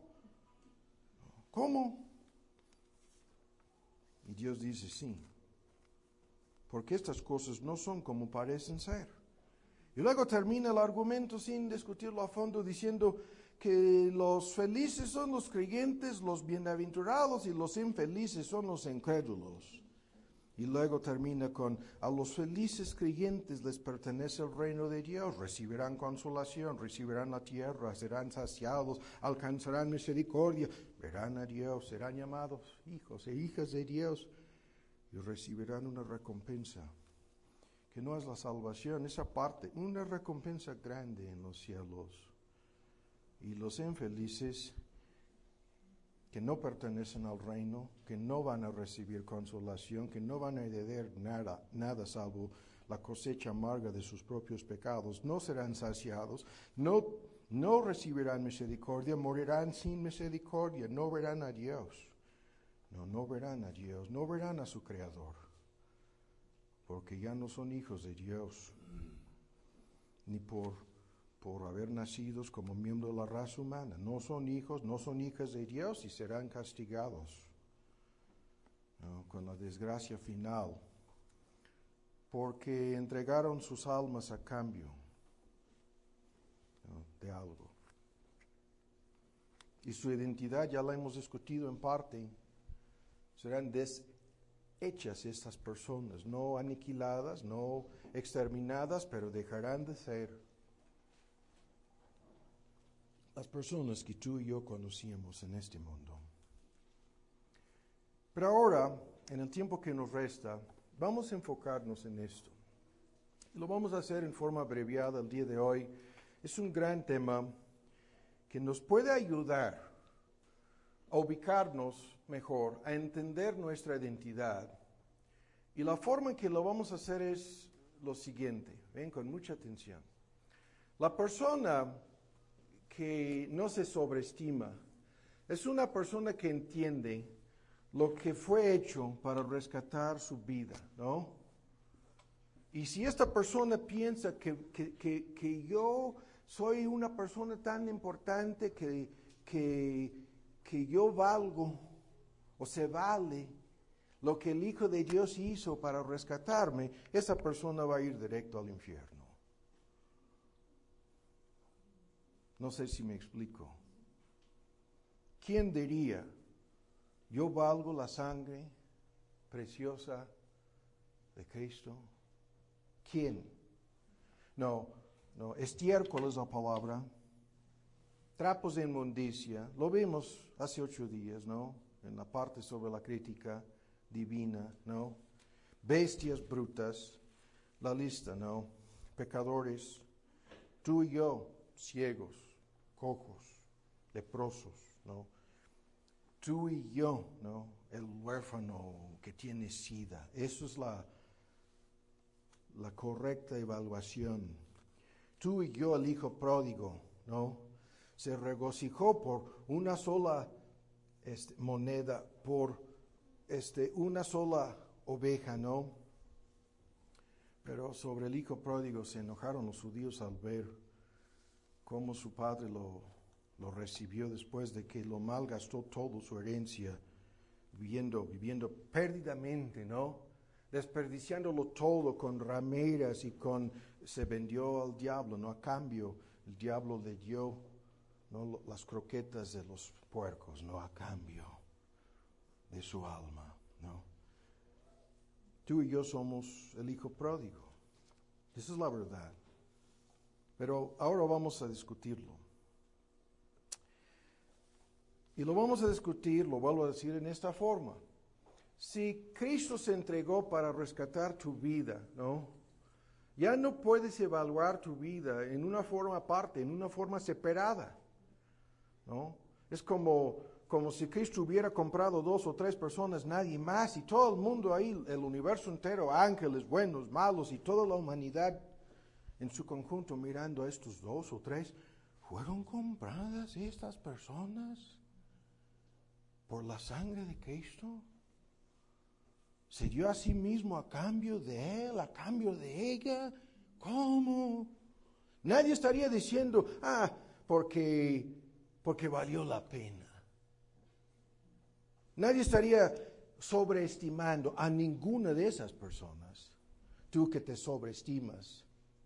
Y Dios dice, sí, porque estas cosas no son como parecen ser. Y luego termina el argumento sin discutirlo a fondo diciendo que los felices son los creyentes, los bienaventurados, y los infelices son los incrédulos. Y luego termina con, a los felices creyentes les pertenece el reino de Dios, recibirán consolación, recibirán la tierra, serán saciados, alcanzarán misericordia, verán a Dios, serán llamados hijos e hijas de Dios y recibirán una recompensa, que no es la salvación, esa parte, una recompensa grande en los cielos. Y los infelices que no pertenecen al reino, que no van a recibir consolación, que no van a heredar nada salvo la cosecha amarga de sus propios pecados, no serán saciados, no recibirán misericordia, morirán sin misericordia, no verán a Dios. No verán a Dios, no verán a su Creador, porque ya no son hijos de Dios, ni por haber nacidos como miembro de la raza humana. No son hijos, no son hijas de Dios y serán castigados con la desgracia final, porque entregaron sus almas a cambio de algo. Y su identidad ya la hemos discutido en parte. Serán deshechas estas personas, no aniquiladas, no exterminadas, pero dejarán de ser las personas que tú y yo conocíamos en este mundo. Pero ahora, en el tiempo que nos resta, vamos a enfocarnos en esto. Lo vamos a hacer en forma abreviada el día de hoy. Es un gran tema que nos puede ayudar a ubicarnos mejor, a entender nuestra identidad. Y la forma en que lo vamos a hacer es lo siguiente. Ven con mucha atención. La persona que no se sobreestima es una persona que entiende lo que fue hecho para rescatar su vida, ¿no? Y si esta persona piensa que yo soy una persona tan importante que yo valgo o se vale lo que el Hijo de Dios hizo para rescatarme, esa persona va a ir directo al infierno. No sé si me explico. ¿Quién diría, yo valgo la sangre preciosa de Cristo? ¿Quién? No, estiércol es la palabra. Trapos de inmundicia, lo vimos hace 8 días, ¿no? En la parte sobre la crítica divina, ¿no? Bestias brutas, la lista, ¿no? Pecadores, tú y yo, ciegos, cojos, leprosos, ¿no? Tú y yo, ¿no? El huérfano que tiene sida. Eso es la correcta evaluación. Tú y yo, el hijo pródigo, ¿no? Se regocijó por una sola moneda, por una sola oveja, ¿no? Pero sobre el hijo pródigo se enojaron los judíos al ver cómo su padre lo recibió después de que lo malgastó todo su herencia, viviendo perdidamente, ¿no? Desperdiciándolo todo con rameras y se vendió al diablo, ¿no? A cambio, el diablo le dio, ¿no? Las croquetas de los puercos, ¿no? A cambio de su alma, ¿no? Tú y yo somos el hijo pródigo. Esa es la verdad. Pero ahora vamos a discutirlo. Y lo vamos a discutir, lo vuelvo a decir en esta forma. Si Cristo se entregó para rescatar tu vida, ¿no? Ya no puedes evaluar tu vida en una forma aparte, en una forma separada, ¿no? Es como si Cristo hubiera comprado 2 o 3 personas, nadie más, y todo el mundo ahí, el universo entero, ángeles, buenos, malos, y toda la humanidad en su conjunto mirando a estos 2 o 3, ¿fueron compradas estas personas por la sangre de Cristo? ¿Se dio a sí mismo a cambio de él, a cambio de ella? ¿Cómo? Nadie estaría diciendo, porque valió la pena. Nadie estaría sobreestimando a ninguna de esas personas. Tú que te sobreestimas.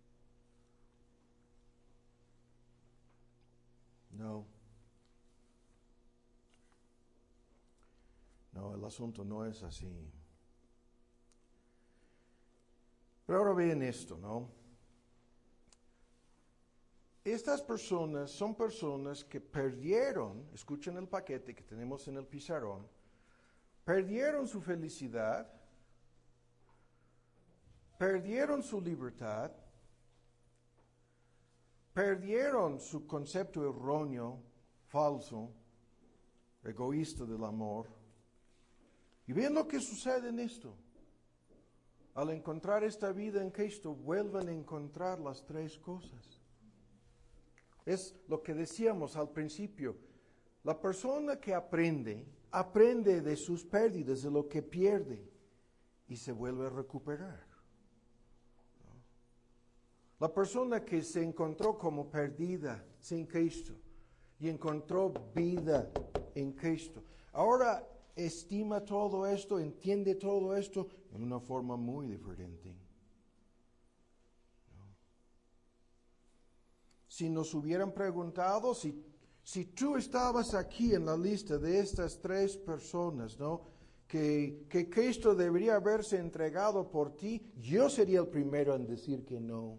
No, el asunto no es así. Pero ahora vean esto, ¿no? Estas personas son personas que perdieron, escuchen el paquete que tenemos en el pizarrón, perdieron su felicidad, perdieron su libertad, perdieron su concepto erróneo, falso, egoísta del amor. Y vean lo que sucede en esto. Al encontrar esta vida en Cristo, vuelven a encontrar las 3 cosas. Es lo que decíamos al principio. La persona que aprende de sus pérdidas, de lo que pierde, y se vuelve a recuperar. La persona que se encontró como perdida sin Cristo y encontró vida en Cristo, ahora estima todo esto, entiende todo esto en una forma muy diferente. Si nos hubieran preguntado si tú estabas aquí en la lista de estas 3 personas, ¿no? Que Cristo debería haberse entregado por ti, yo sería el primero en decir que no.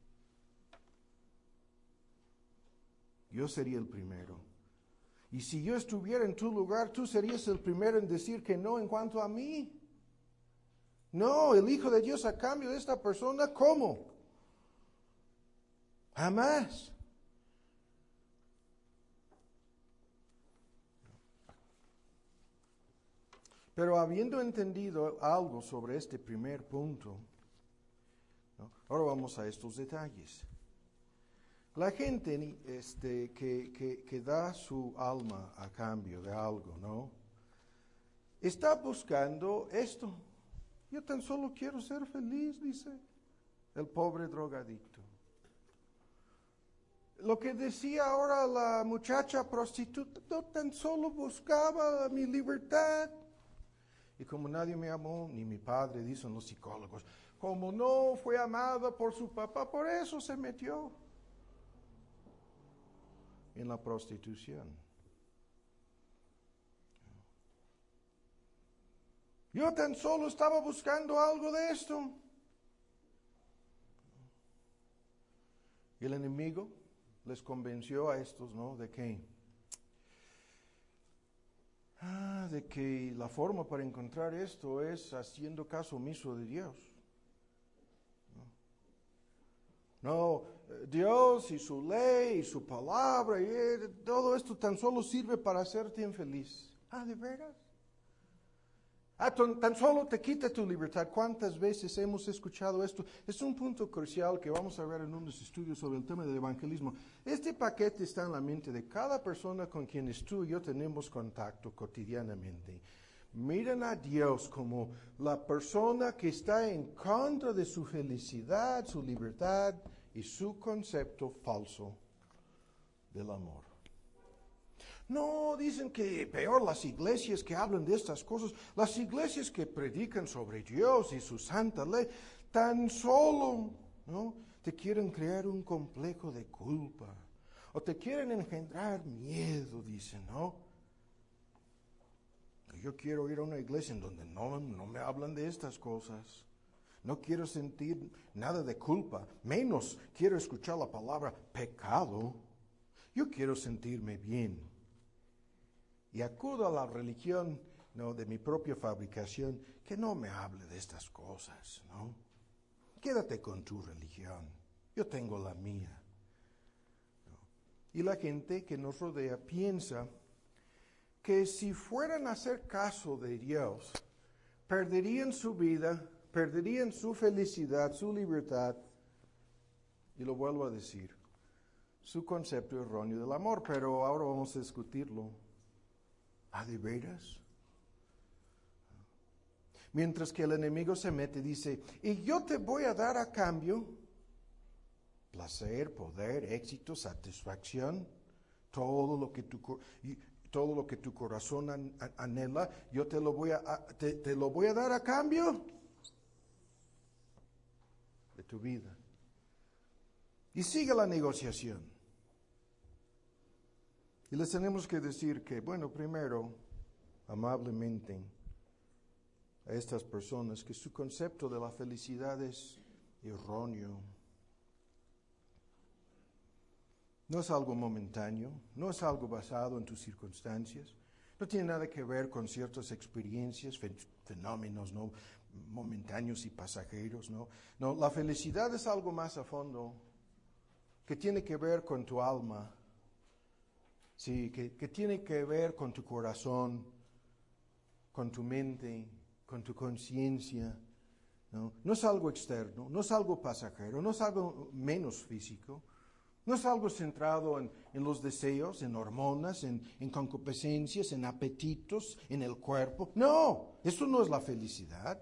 Yo sería el primero. Y si yo estuviera en tu lugar, tú serías el primero en decir que no en cuanto a mí. No, el Hijo de Dios a cambio de esta persona, ¿cómo? Jamás. Pero habiendo entendido algo sobre este primer punto, ¿no? Ahora vamos a estos detalles. La gente que da su alma a cambio de algo, ¿no? Está buscando esto. Yo tan solo quiero ser feliz, dice el pobre drogadicto. Lo que decía ahora la muchacha prostituta, yo tan solo buscaba mi libertad. Y como nadie me amó, ni mi padre, dicen los psicólogos, como no fue amada por su papá, por eso se metió en la prostitución. Yo tan solo estaba buscando algo de esto. Y el enemigo les convenció a estos, ¿no? ¿De qué? De que la forma para encontrar esto es haciendo caso omiso de Dios. No, Dios y su ley y su palabra, y todo esto tan solo sirve para hacerte infeliz. Ah, ¿de veras? Ah, tan solo te quita tu libertad. ¿Cuántas veces hemos escuchado esto? Es un punto crucial que vamos a ver en unos estudios sobre el tema del evangelismo. Este paquete está en la mente de cada persona con quien tú y yo tenemos contacto cotidianamente. Miran a Dios como la persona que está en contra de su felicidad, su libertad y su concepto falso del amor. No, dicen que peor las iglesias que hablan de estas cosas, las iglesias que predican sobre Dios y su santa ley, tan solo, ¿no?, te quieren crear un complejo de culpa o te quieren engendrar miedo, dicen, ¿no? Yo quiero ir a una iglesia en donde no me hablan de estas cosas. No quiero sentir nada de culpa, menos quiero escuchar la palabra pecado. Yo quiero sentirme bien. Y acudo a la religión, ¿no?, de mi propia fabricación, que no me hable de estas cosas, ¿no? Quédate con tu religión, yo tengo la mía, ¿no? Y la gente que nos rodea piensa que si fueran a hacer caso de Dios, perderían su vida, perderían su felicidad, su libertad, y lo vuelvo a decir, su concepto erróneo del amor, pero ahora vamos a discutirlo. ¿Ah, de veras? Mientras que el enemigo se mete y dice, y yo te voy a dar a cambio placer, poder, éxito, satisfacción, todo lo que tu corazón anhela, yo te lo voy a dar a cambio de tu vida. Y sigue la negociación. Y les tenemos que decir que, bueno, primero, amablemente, a estas personas, que su concepto de la felicidad es erróneo. No es algo momentáneo, no es algo basado en tus circunstancias, no tiene nada que ver con ciertas experiencias, fenómenos, ¿no?, momentáneos y pasajeros, ¿no? No, la felicidad es algo más a fondo, que tiene que ver con tu alma. Sí, que tiene que ver con tu corazón, con tu mente, con tu conciencia, ¿no? No es algo externo, no es algo pasajero, no es algo menos físico, no es algo centrado en los deseos, en hormonas, en concupiscencias, en apetitos, en el cuerpo. No, eso no es la felicidad.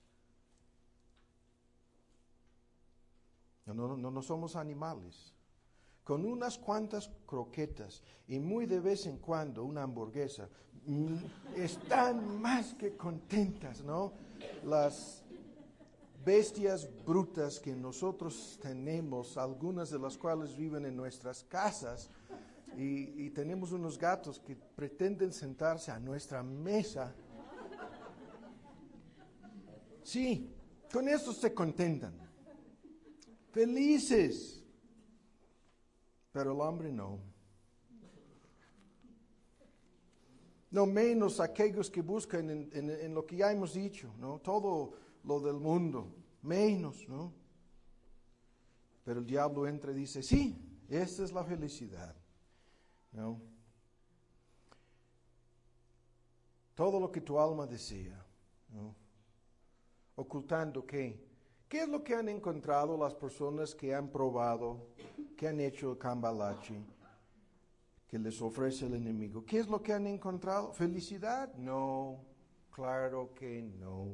No somos animales. Con unas cuantas croquetas y muy de vez en cuando una hamburguesa, están más que contentas, ¿no? Las bestias brutas que nosotros tenemos, algunas de las cuales viven en nuestras casas, y tenemos unos gatos que pretenden sentarse a nuestra mesa. Sí, con eso se contentan. Felices. Pero el hombre no. No menos aquellos que buscan en lo que ya hemos dicho, ¿no? Todo lo del mundo, menos, ¿no? Pero el diablo entra y dice, sí, esta es la felicidad, ¿no? Todo lo que tu alma desea, ¿no? Ocultando ¿qué? ¿Qué es lo que han encontrado las personas que han probado, que han hecho el cambalache, que les ofrece el enemigo? ¿Qué es lo que han encontrado? ¿Felicidad? No, claro que no.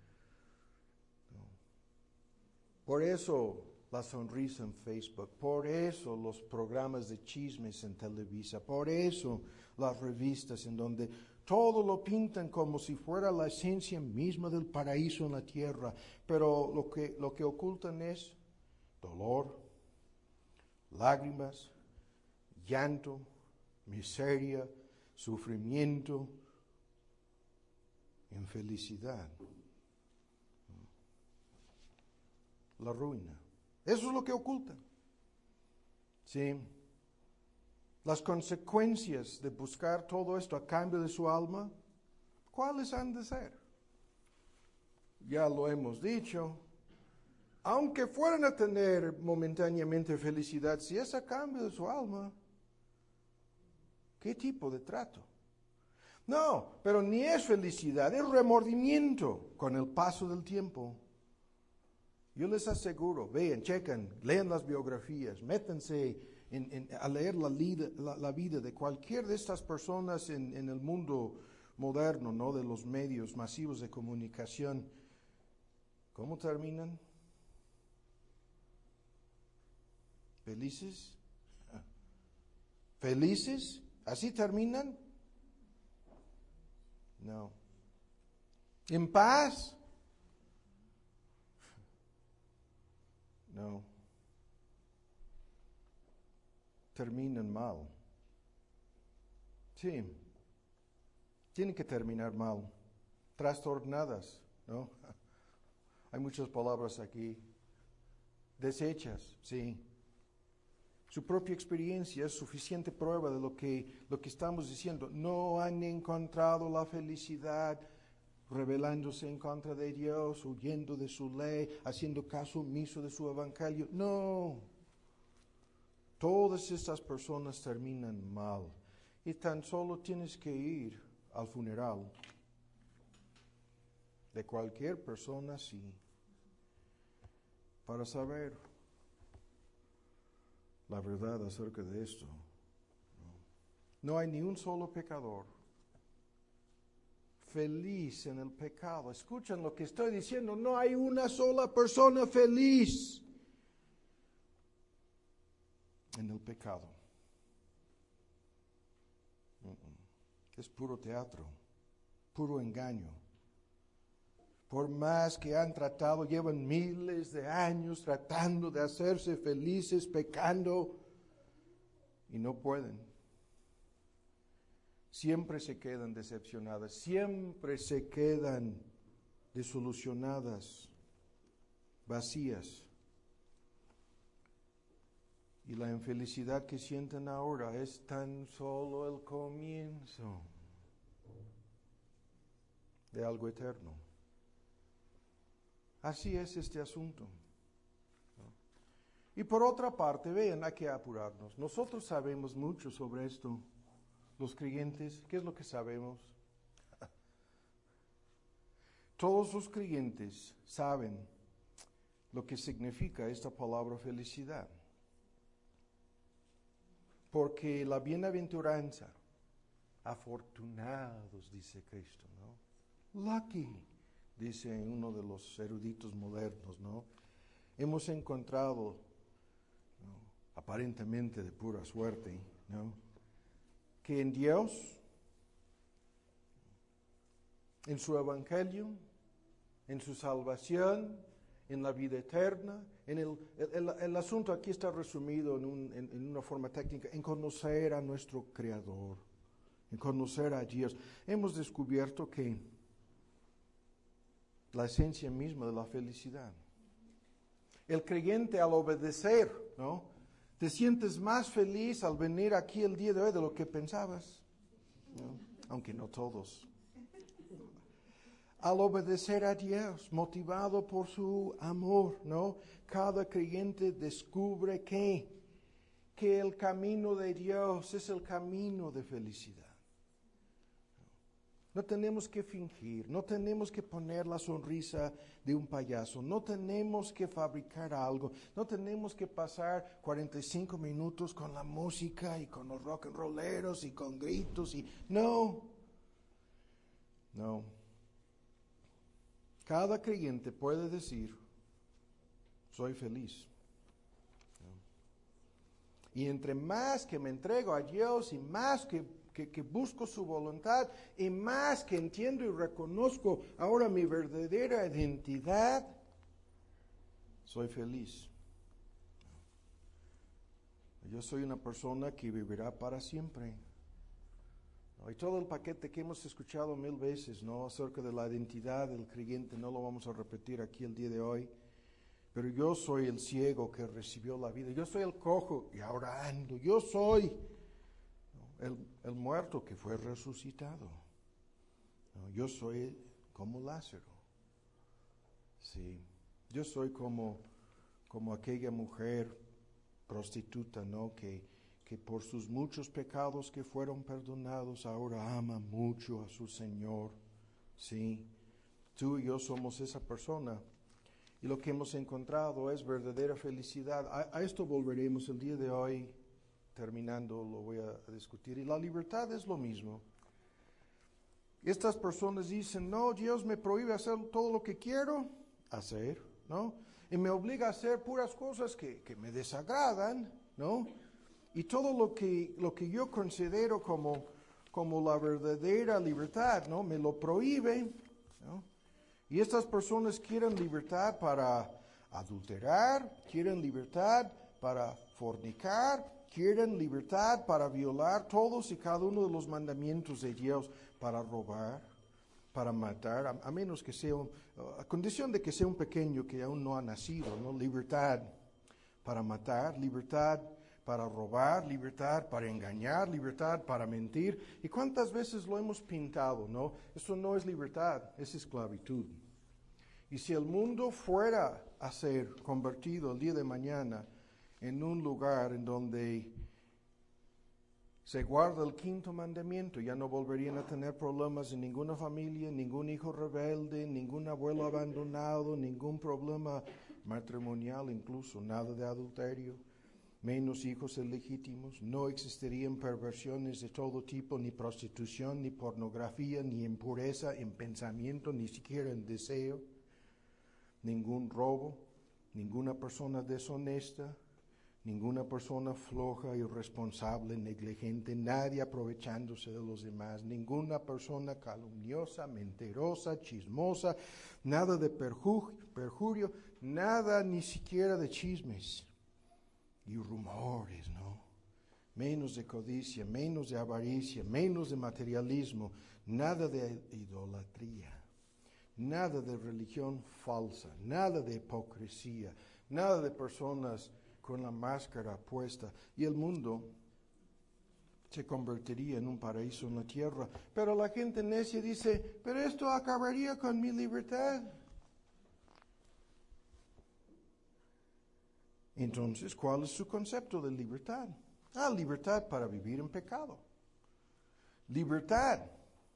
Por eso la sonrisa en Facebook, por eso los programas de chismes en Televisa, por eso las revistas en donde todo lo pintan como si fuera la esencia misma del paraíso en la tierra, pero lo que ocultan es dolor, lágrimas, llanto, miseria, sufrimiento, infelicidad, la ruina. Eso es lo que ocultan. Sí. Las consecuencias de buscar todo esto a cambio de su alma, ¿cuáles han de ser? Ya lo hemos dicho, Aunque fueran a tener momentáneamente felicidad, si es a cambio de su alma, ¿qué tipo de trato? No, pero ni es felicidad, es remordimiento con el paso del tiempo. Yo les aseguro, vean, chequen, lean las biografías, métanse a leer la vida de cualquier de estas personas en el mundo moderno, ¿no? De los medios masivos de comunicación. ¿Cómo terminan? ¿Felices? ¿Felices? ¿Así terminan? No. ¿En paz? No. Terminan mal. Sí. Tienen que terminar mal. Trastornadas, ¿no? Hay muchas palabras aquí. Deshechas, sí. Su propia experiencia es suficiente prueba de lo que estamos diciendo. No han encontrado la felicidad rebelándose en contra de Dios, huyendo de su ley, haciendo caso omiso de su evangelio. No. Todas estas personas terminan mal. Y tan solo tienes que ir al funeral de cualquier persona así para saber la verdad acerca de esto. No hay ni un solo pecador feliz en el pecado. Escuchen lo que estoy diciendo. No hay una sola persona feliz en el pecado. Es puro teatro, puro engaño. Por más que han tratado, llevan miles de años tratando de hacerse felices, pecando, y no pueden. Siempre se quedan decepcionadas, siempre se quedan desilusionadas, vacías. Y la infelicidad que sienten ahora es tan solo el comienzo de algo eterno. Así es este asunto. Y por otra parte, vean, hay que apurarnos. Nosotros sabemos mucho sobre esto. Los creyentes, ¿qué es lo que sabemos? Todos los creyentes saben lo que significa esta palabra felicidad. Porque la bienaventuranza, afortunados, dice Cristo, ¿no? Lucky, dice uno de los eruditos modernos, ¿no? Hemos encontrado, ¿no?, aparentemente de pura suerte, ¿no?, que en Dios, en su evangelio, en su salvación, en la vida eterna, el asunto aquí está resumido en una forma técnica, en conocer a nuestro Creador, en conocer a Dios. Hemos descubierto que la esencia misma de la felicidad. El creyente al obedecer, ¿no?, te sientes más feliz al venir aquí el día de hoy de lo que pensabas, ¿no?, aunque no todos. Al obedecer a Dios, motivado por su amor, ¿no? Cada creyente descubre que el camino de Dios es el camino de felicidad. No tenemos que fingir, no tenemos que poner la sonrisa de un payaso, no tenemos que fabricar algo, no tenemos que pasar 45 minutos con la música y con los rock and rolleros y con gritos y no. Cada creyente puede decir, soy feliz. Y entre más que me entrego a Dios y más que busco su voluntad y más que entiendo y reconozco ahora mi verdadera identidad, soy feliz. Yo soy una persona que vivirá para siempre. Y todo el paquete que hemos escuchado 1000 veces, ¿no?, acerca de la identidad del creyente, no lo vamos a repetir aquí el día de hoy. Pero yo soy el ciego que recibió la vida. Yo soy el cojo y ahora ando. Yo soy el muerto que fue resucitado. Yo soy como Lázaro. Sí. Yo soy como aquella mujer prostituta, ¿no? Que por sus muchos pecados que fueron perdonados, ahora ama mucho a su Señor. Sí, tú y yo somos esa persona. Y lo que hemos encontrado es verdadera felicidad. A esto volveremos el día de hoy, terminando, lo voy a discutir. Y la libertad es lo mismo. Estas personas dicen, no, Dios me prohíbe hacer todo lo que quiero hacer, ¿no? Y me obliga a hacer puras cosas que me desagradan, ¿no? Y todo lo que yo considero como la verdadera libertad, ¿no? Me lo prohíbe, ¿no? Y estas personas quieren libertad para adulterar, quieren libertad para fornicar, quieren libertad para violar todos y cada uno de los mandamientos de Dios, para robar, para matar, a menos que sea, a condición de que sea un pequeño que aún no ha nacido, ¿no? Libertad para matar, libertad para robar, libertad para engañar, libertad para mentir. ¿Y cuántas veces lo hemos pintado, no? Eso no es libertad, es esclavitud. Y si el mundo fuera a ser convertido el día de mañana en un lugar en donde se guarda el quinto mandamiento, ya no volverían a tener problemas en ninguna familia, ningún hijo rebelde, ningún abuelo abandonado, ningún problema matrimonial, incluso nada de adulterio, menos hijos ilegítimos, no existirían perversiones de todo tipo, ni prostitución, ni pornografía, ni impureza en pensamiento, ni siquiera en deseo, ningún robo, ninguna persona deshonesta, ninguna persona floja, irresponsable, negligente, nadie aprovechándose de los demás, ninguna persona calumniosa, mentirosa, chismosa, nada de perjurio, nada ni siquiera de chismes y rumores, ¿no? Menos de codicia, menos de avaricia, menos de materialismo, nada de idolatría, nada de religión falsa, nada de hipocresía, nada de personas con la máscara puesta, y el mundo se convertiría en un paraíso en la tierra. Pero la gente necia dice, pero esto acabaría con mi libertad. Entonces, ¿cuál es su concepto de libertad? Libertad para vivir en pecado. Libertad,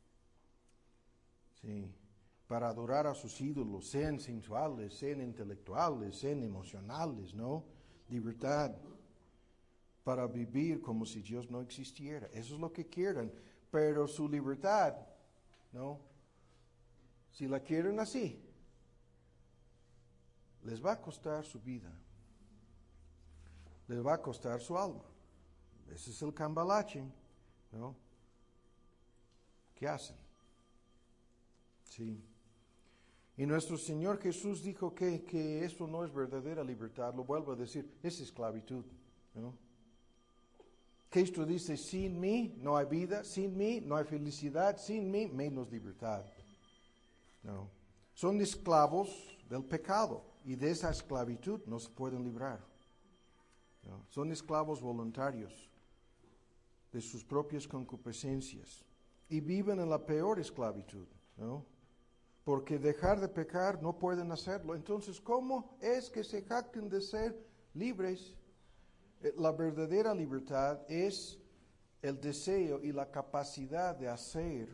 sí, para adorar a sus ídolos, sean sensuales, sean intelectuales, sean emocionales, ¿no? Libertad para vivir como si Dios no existiera. Eso es lo que quieren. Pero su libertad, ¿no? Si la quieren así, les va a costar su vida. Les va a costar su alma. Ese es el cambalache, ¿no? ¿Qué hacen? Sí. Y nuestro Señor Jesús dijo que esto no es verdadera libertad. Lo vuelvo a decir, es esclavitud, ¿no? Cristo dice, sin mí no hay vida, sin mí no hay felicidad, sin mí menos libertad. No. Son esclavos del pecado y de esa esclavitud no se pueden librar. No. Son esclavos voluntarios de sus propias concupiscencias y viven en la peor esclavitud, ¿no? Porque dejar de pecar no pueden hacerlo. Entonces, ¿cómo es que se jacten de ser libres? La verdadera libertad es el deseo y la capacidad de hacer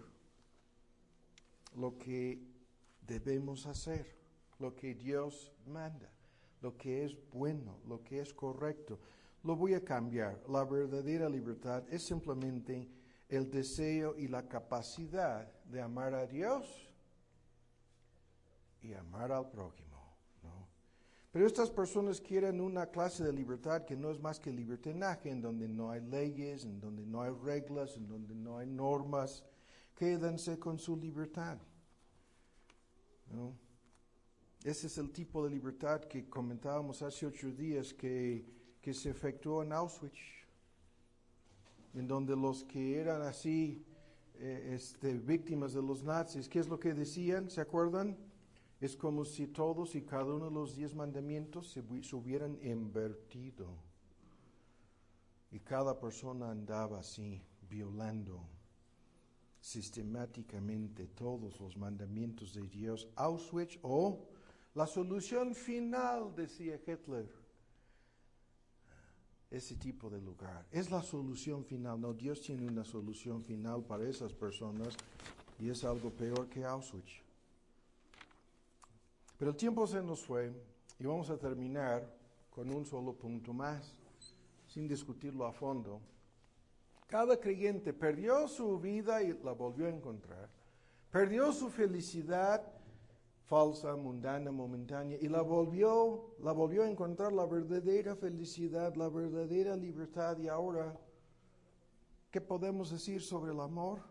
lo que debemos hacer, lo que Dios manda, lo que es bueno, lo que es correcto. Lo voy a cambiar. La verdadera libertad es simplemente el deseo y la capacidad de amar a Dios y amar al prójimo, ¿no? Pero estas personas quieren una clase de libertad que no es más que libertinaje, en donde no hay leyes, en donde no hay reglas, en donde no hay normas. Quédense con su libertad, ¿no? Ese es el tipo de libertad que comentábamos hace 8 días que se efectuó en Auschwitz, en donde los que eran así víctimas de los nazis, ¿qué es lo que decían? ¿Se acuerdan? Es como si todos y cada uno de los 10 mandamientos se hubieran invertido. Y cada persona andaba así, violando sistemáticamente todos los mandamientos de Dios. Auschwitz o La solución final, decía Hitler. Ese tipo de lugar. Es la solución final. No, Dios tiene una solución final para esas personas y es algo peor que Auschwitz. Pero el tiempo se nos fue y vamos a terminar con un solo punto más, sin discutirlo a fondo. Cada creyente perdió su vida y la volvió a encontrar. Perdió su felicidad falsa, mundana, momentánea, y la volvió a encontrar la verdadera felicidad, la verdadera libertad. Y ahora, ¿qué podemos decir sobre el amor?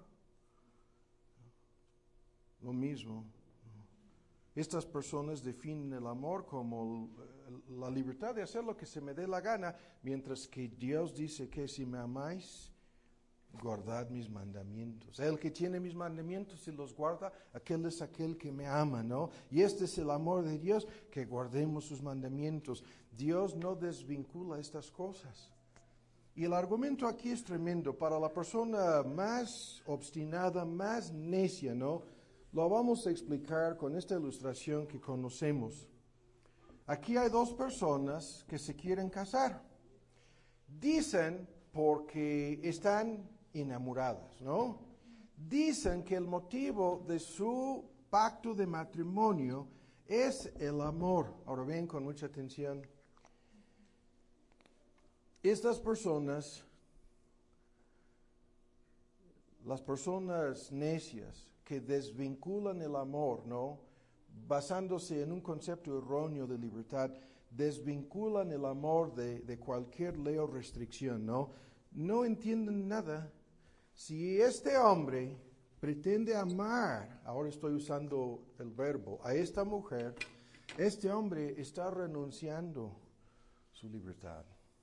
Lo mismo. Estas personas definen el amor como la libertad de hacer lo que se me dé la gana, mientras que Dios dice que si me amáis, guardad mis mandamientos. El que tiene mis mandamientos y los guarda, aquel es aquel que me ama, ¿no? Y este es el amor de Dios, que guardemos sus mandamientos. Dios no desvincula estas cosas. Y el argumento aquí es tremendo. Para la persona más obstinada, más necia, ¿no? Lo vamos a explicar con esta ilustración que conocemos. Aquí hay dos personas que se quieren casar. Dicen porque están enamoradas, ¿no? Dicen que el motivo de su pacto de matrimonio es el amor. Ahora ven con mucha atención. Estas personas, las personas necias que desvinculan el amor, ¿no? Basándose en un concepto erróneo de libertad, desvinculan el amor de cualquier ley o restricción, ¿no? No entienden nada. Si este hombre pretende amar, ahora estoy usando el verbo, a esta mujer, este hombre está renunciando su libertad.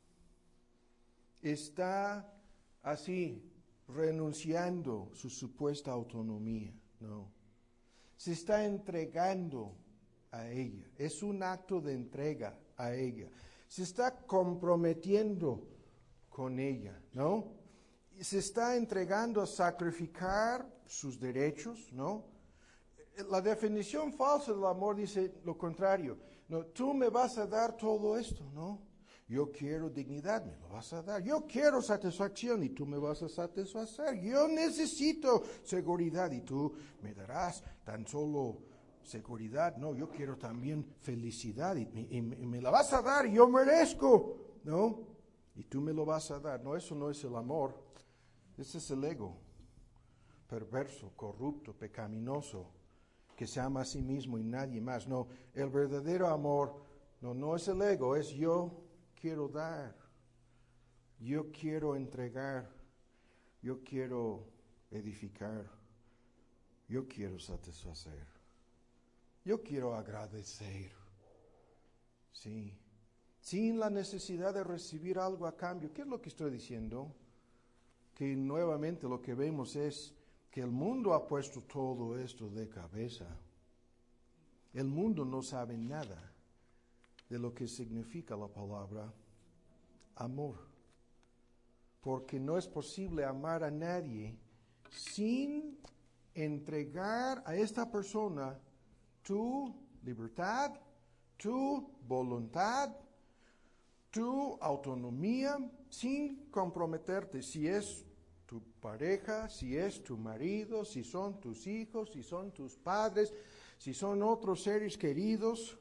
Está así, renunciando su supuesta autonomía, ¿no? Se está entregando a ella. Es un acto de entrega a ella. Se está comprometiendo con ella, ¿no? Se está entregando a sacrificar sus derechos, ¿no? La definición falsa del amor dice lo contrario. No, tú me vas a dar todo esto, ¿no? Yo quiero dignidad, me lo vas a dar. Yo quiero satisfacción y tú me vas a satisfacer. Yo necesito seguridad y tú me darás tan solo seguridad. No, yo quiero también felicidad y me la vas a dar y yo merezco, ¿no? Y tú me lo vas a dar. No, eso no es el amor. Ese es el ego, perverso, corrupto, pecaminoso, que se ama a sí mismo y nadie más. No, el verdadero amor, no es el ego, es yo quiero dar, yo quiero entregar, yo quiero edificar, yo quiero satisfacer, yo quiero agradecer, sí, sin la necesidad de recibir algo a cambio. ¿Qué es lo que estoy diciendo? Que nuevamente lo que vemos es que el mundo ha puesto todo esto de cabeza. El mundo no sabe nada de lo que significa la palabra amor. Porque no es posible amar a nadie sin entregar a esta persona tu libertad, tu voluntad, tu autonomía, sin comprometerte. Si es tu pareja, si es tu marido, si son tus hijos, si son tus padres, si son otros seres queridos,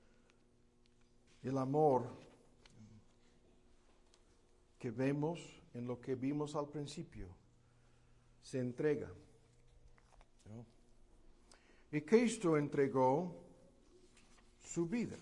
el amor que vemos en lo que vimos al principio se entrega, ¿no? Y Cristo entregó su vida,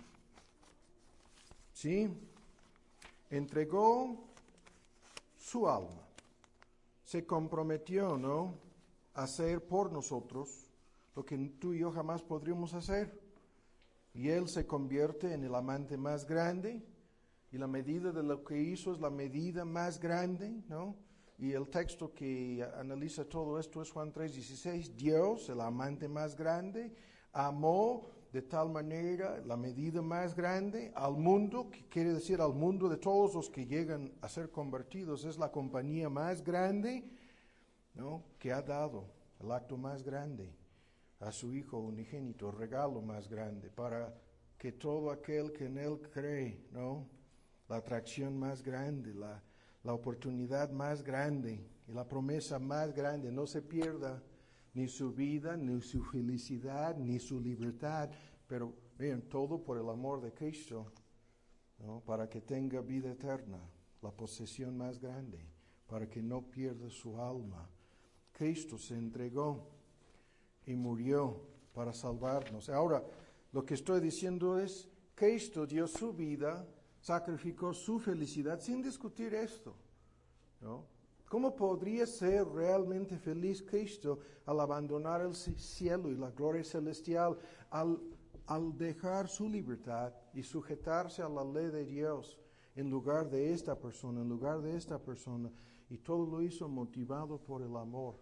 ¿sí? Entregó su alma. Se comprometió, ¿no?, a hacer por nosotros lo que tú y yo jamás podríamos hacer. Y Él se convierte en el amante más grande, y la medida de lo que hizo es la medida más grande, ¿no? Y el texto que analiza todo esto es Juan 3:16. Dios, el amante más grande, amó de tal manera, la medida más grande, al mundo, que quiere decir al mundo de todos los que llegan a ser convertidos. Es la compañía más grande, ¿no?, que ha dado el acto más grande a su Hijo unigénito, el regalo más grande para que todo aquel que en Él cree, ¿no? La atracción más grande, la oportunidad más grande y la promesa más grande, no se pierda ni su vida, ni su felicidad, ni su libertad, pero vean, todo por el amor de Cristo, ¿no? Para que tenga vida eterna, la posesión más grande, para que no pierda su alma. Cristo se entregó y murió para salvarnos. Ahora, lo que estoy diciendo es, Cristo dio su vida, sacrificó su felicidad sin discutir esto, ¿no? ¿Cómo podría ser realmente feliz Cristo al abandonar el cielo y la gloria celestial, al dejar su libertad y sujetarse a la ley de Dios en lugar de esta persona, en lugar de esta persona? Y todo lo hizo motivado por el amor,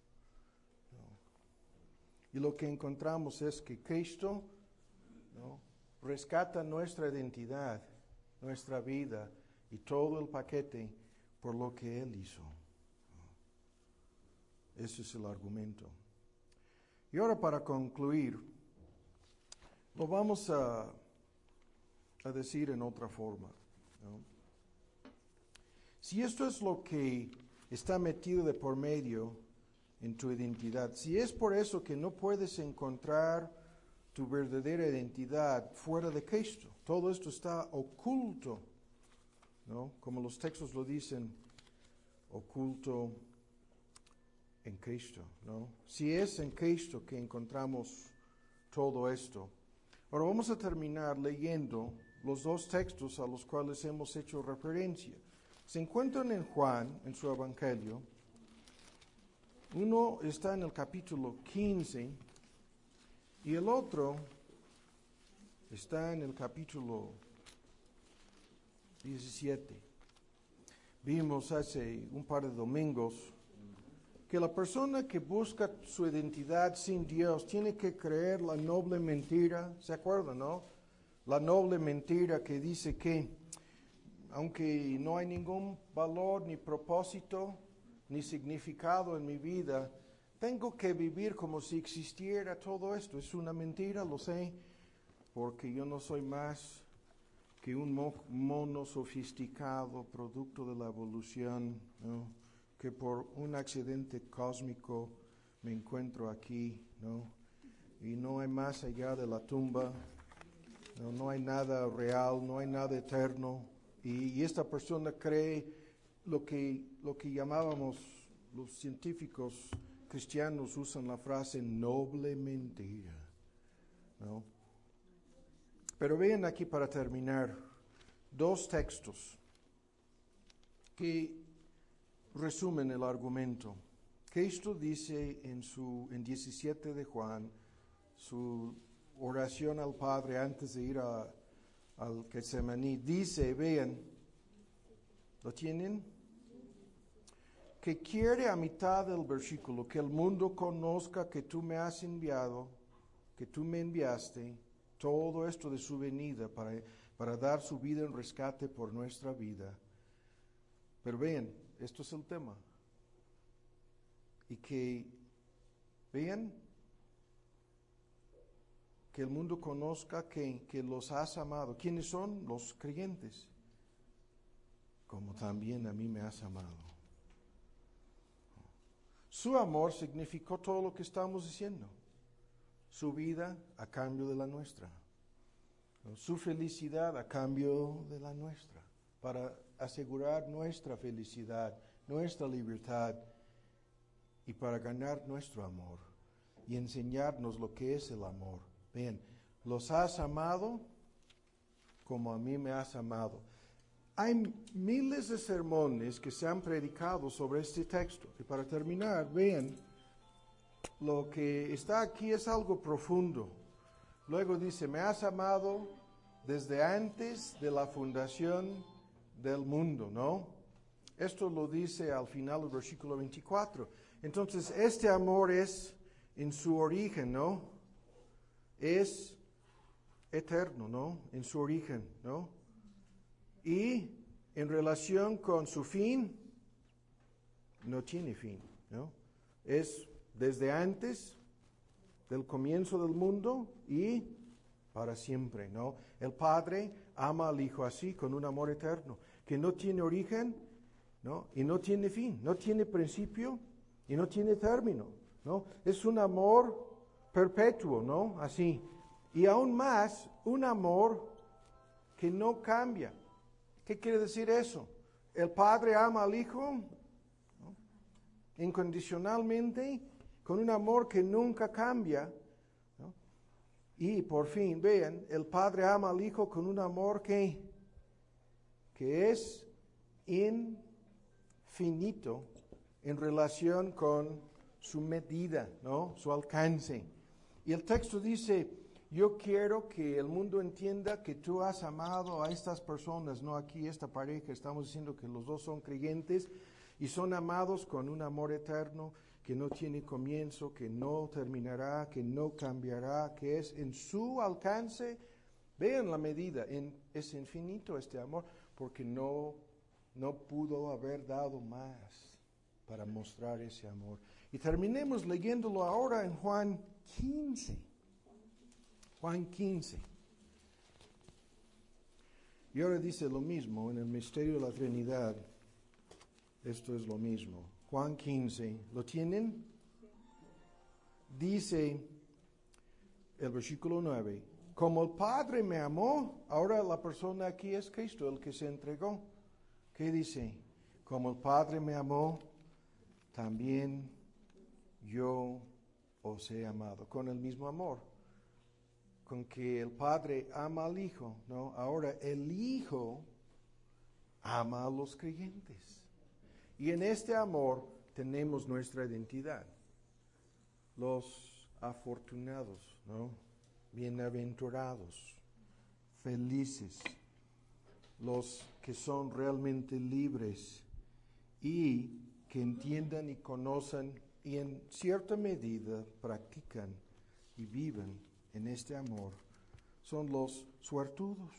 ¿no? Y lo que encontramos es que Cristo, ¿no?, rescata nuestra identidad, nuestra vida y todo el paquete por lo que Él hizo. Ese es el argumento. Y ahora, para concluir, lo vamos a decir en otra forma, ¿no? Si esto es lo que está metido de por medio en tu identidad, si es por eso que no puedes encontrar tu verdadera identidad fuera de Cristo, todo esto está oculto, ¿no? Como los textos lo dicen, oculto en Cristo, ¿no? Si es en Cristo que encontramos todo esto. Ahora vamos a terminar leyendo los dos textos a los cuales hemos hecho referencia. Se encuentran en Juan, en su Evangelio. Uno está en el capítulo 15 y el otro está en el capítulo 17. Vimos hace un par de domingos que la persona que busca su identidad sin Dios tiene que creer la noble mentira, ¿se acuerdan, no? La noble mentira que dice que aunque no hay ningún valor, ni propósito, ni significado en mi vida, tengo que vivir como si existiera todo esto. Es una mentira, lo sé, porque yo no soy más que un mono sofisticado, producto de la evolución, ¿no?, que por un accidente cósmico me encuentro aquí, ¿no? Y no hay más allá de la tumba, no hay nada real, no hay nada eterno. Y esta persona cree lo que llamábamos, los científicos cristianos usan la frase noble mentira, ¿no? Pero vean aquí, para terminar, dos textos que resumen el argumento. Cristo dice en 17 de Juan, su oración al Padre antes de ir al Getsemaní, dice, vean, ¿lo tienen? Que quiere, a mitad del versículo, que el mundo conozca que tú me has enviado, que tú me enviaste, todo esto de su venida para dar su vida en rescate por nuestra vida. Pero vean, esto es el tema. Y que vean que el mundo conozca que los has amado. ¿Quiénes son? Los creyentes. Como también a mí me has amado. Su amor significó todo lo que estamos diciendo. Su vida a cambio de la nuestra. Su felicidad a cambio de la nuestra. Para asegurar nuestra felicidad, nuestra libertad y para ganar nuestro amor y enseñarnos lo que es el amor. Ven, los has amado como a mí me has amado. Hay miles de sermones que se han predicado sobre este texto. Y para terminar, vean, lo que está aquí es algo profundo. Luego dice, me has amado desde antes de la fundación del mundo, ¿no? Esto lo dice al final del versículo 24. Entonces, este amor es en su origen, ¿no? Es eterno, ¿no? En su origen, ¿no? Y en relación con su fin, no tiene fin, ¿no? Es desde antes del comienzo del mundo y para siempre, ¿no? El Padre ama al Hijo así, con un amor eterno, que no tiene origen, ¿no? Y no tiene fin, no tiene principio y no tiene término, ¿no? Es un amor perpetuo, ¿no? Así. Y aún más, un amor que no cambia. ¿Qué quiere decir eso? El Padre ama al Hijo, ¿no?, incondicionalmente, con un amor que nunca cambia, ¿no? Y por fin, vean, el Padre ama al Hijo con un amor que es infinito en relación con su medida, ¿no? Su alcance. Y el texto dice, yo quiero que el mundo entienda que tú has amado a estas personas, no aquí esta pareja, estamos diciendo que los dos son creyentes y son amados con un amor eterno que no tiene comienzo, que no terminará, que no cambiará, que es en su alcance. Vean la medida, es infinito este amor, porque no pudo haber dado más para mostrar ese amor. Y terminemos leyéndolo ahora en Juan 15. Juan 15. Y ahora dice lo mismo, en el misterio de la Trinidad, esto es lo mismo. Juan 15, ¿lo tienen? Dice el versículo 9, como el Padre me amó, ahora la persona aquí es Cristo, el que se entregó. ¿Qué dice? Como el Padre me amó, también yo os he amado, con el mismo amor. Con que el Padre ama al Hijo, ¿no? Ahora el Hijo ama a los creyentes. Y en este amor tenemos nuestra identidad. Los afortunados, ¿no? Bienaventurados, felices, los que son realmente libres y que entiendan y conocen y en cierta medida practican y viven en este amor, son los suertudos,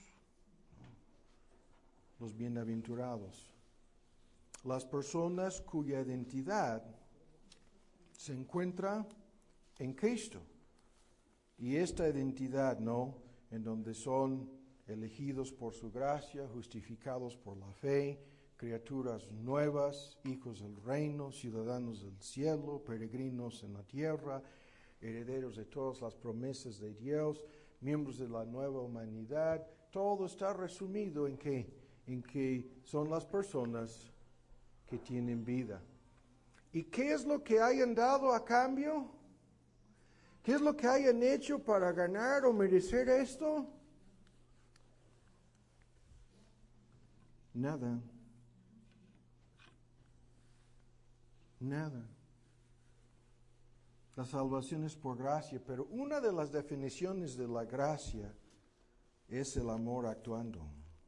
¿no?, los bienaventurados, las personas cuya identidad se encuentra en Cristo. Y esta identidad, ¿no?, en donde son elegidos por su gracia, justificados por la fe, criaturas nuevas, hijos del reino, ciudadanos del cielo, peregrinos en la tierra, herederos de todas las promesas de Dios, miembros de la nueva humanidad. Todo está resumido en que son las personas que tienen vida. ¿Y qué es lo que hayan dado a cambio? ¿Qué es lo que hayan hecho para ganar o merecer esto? Nada. Nada. La salvación es por gracia, pero una de las definiciones de la gracia es el amor actuando.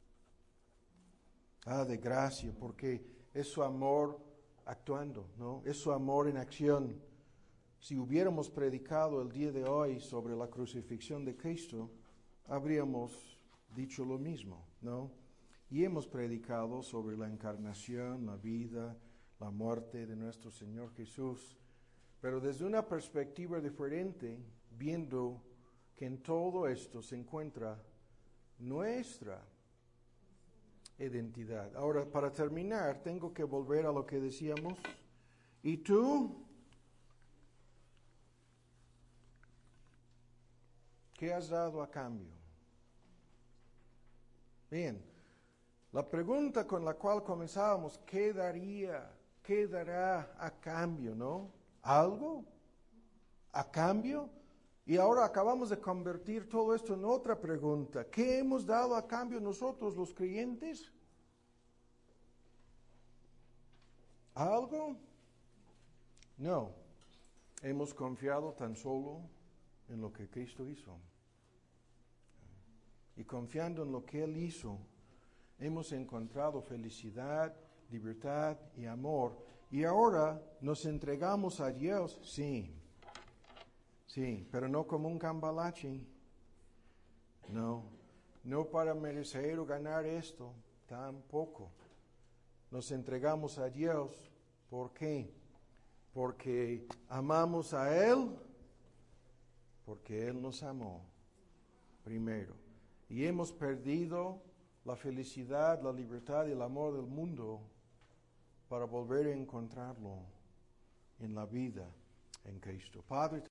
De gracia, porque es su amor actuando, ¿no? Es su amor en acción. Si hubiéramos predicado el día de hoy sobre la crucifixión de Cristo, habríamos dicho lo mismo, ¿no? Y hemos predicado sobre la encarnación, la vida, la muerte de nuestro Señor Jesús, pero desde una perspectiva diferente, viendo que en todo esto se encuentra nuestra identidad. Ahora, para terminar, tengo que volver a lo que decíamos. ¿Y tú? ¿Qué has dado a cambio? Bien, la pregunta con la cual comenzábamos, ¿qué dará a cambio, no? ¿Algo? ¿A cambio? Y ahora acabamos de convertir todo esto en otra pregunta. ¿Qué hemos dado a cambio nosotros los creyentes? ¿Algo? No. Hemos confiado tan solo en lo que Cristo hizo. Y confiando en lo que Él hizo, hemos encontrado felicidad, libertad y amor. Y ahora nos entregamos a Dios, sí, pero no como un cambalache. No para merecer o ganar esto, tampoco. Nos entregamos a Dios, ¿por qué? Porque amamos a Él, porque Él nos amó primero. Y hemos perdido la felicidad, la libertad y el amor del mundo para volver a encontrarlo en la vida en Cristo. Padre,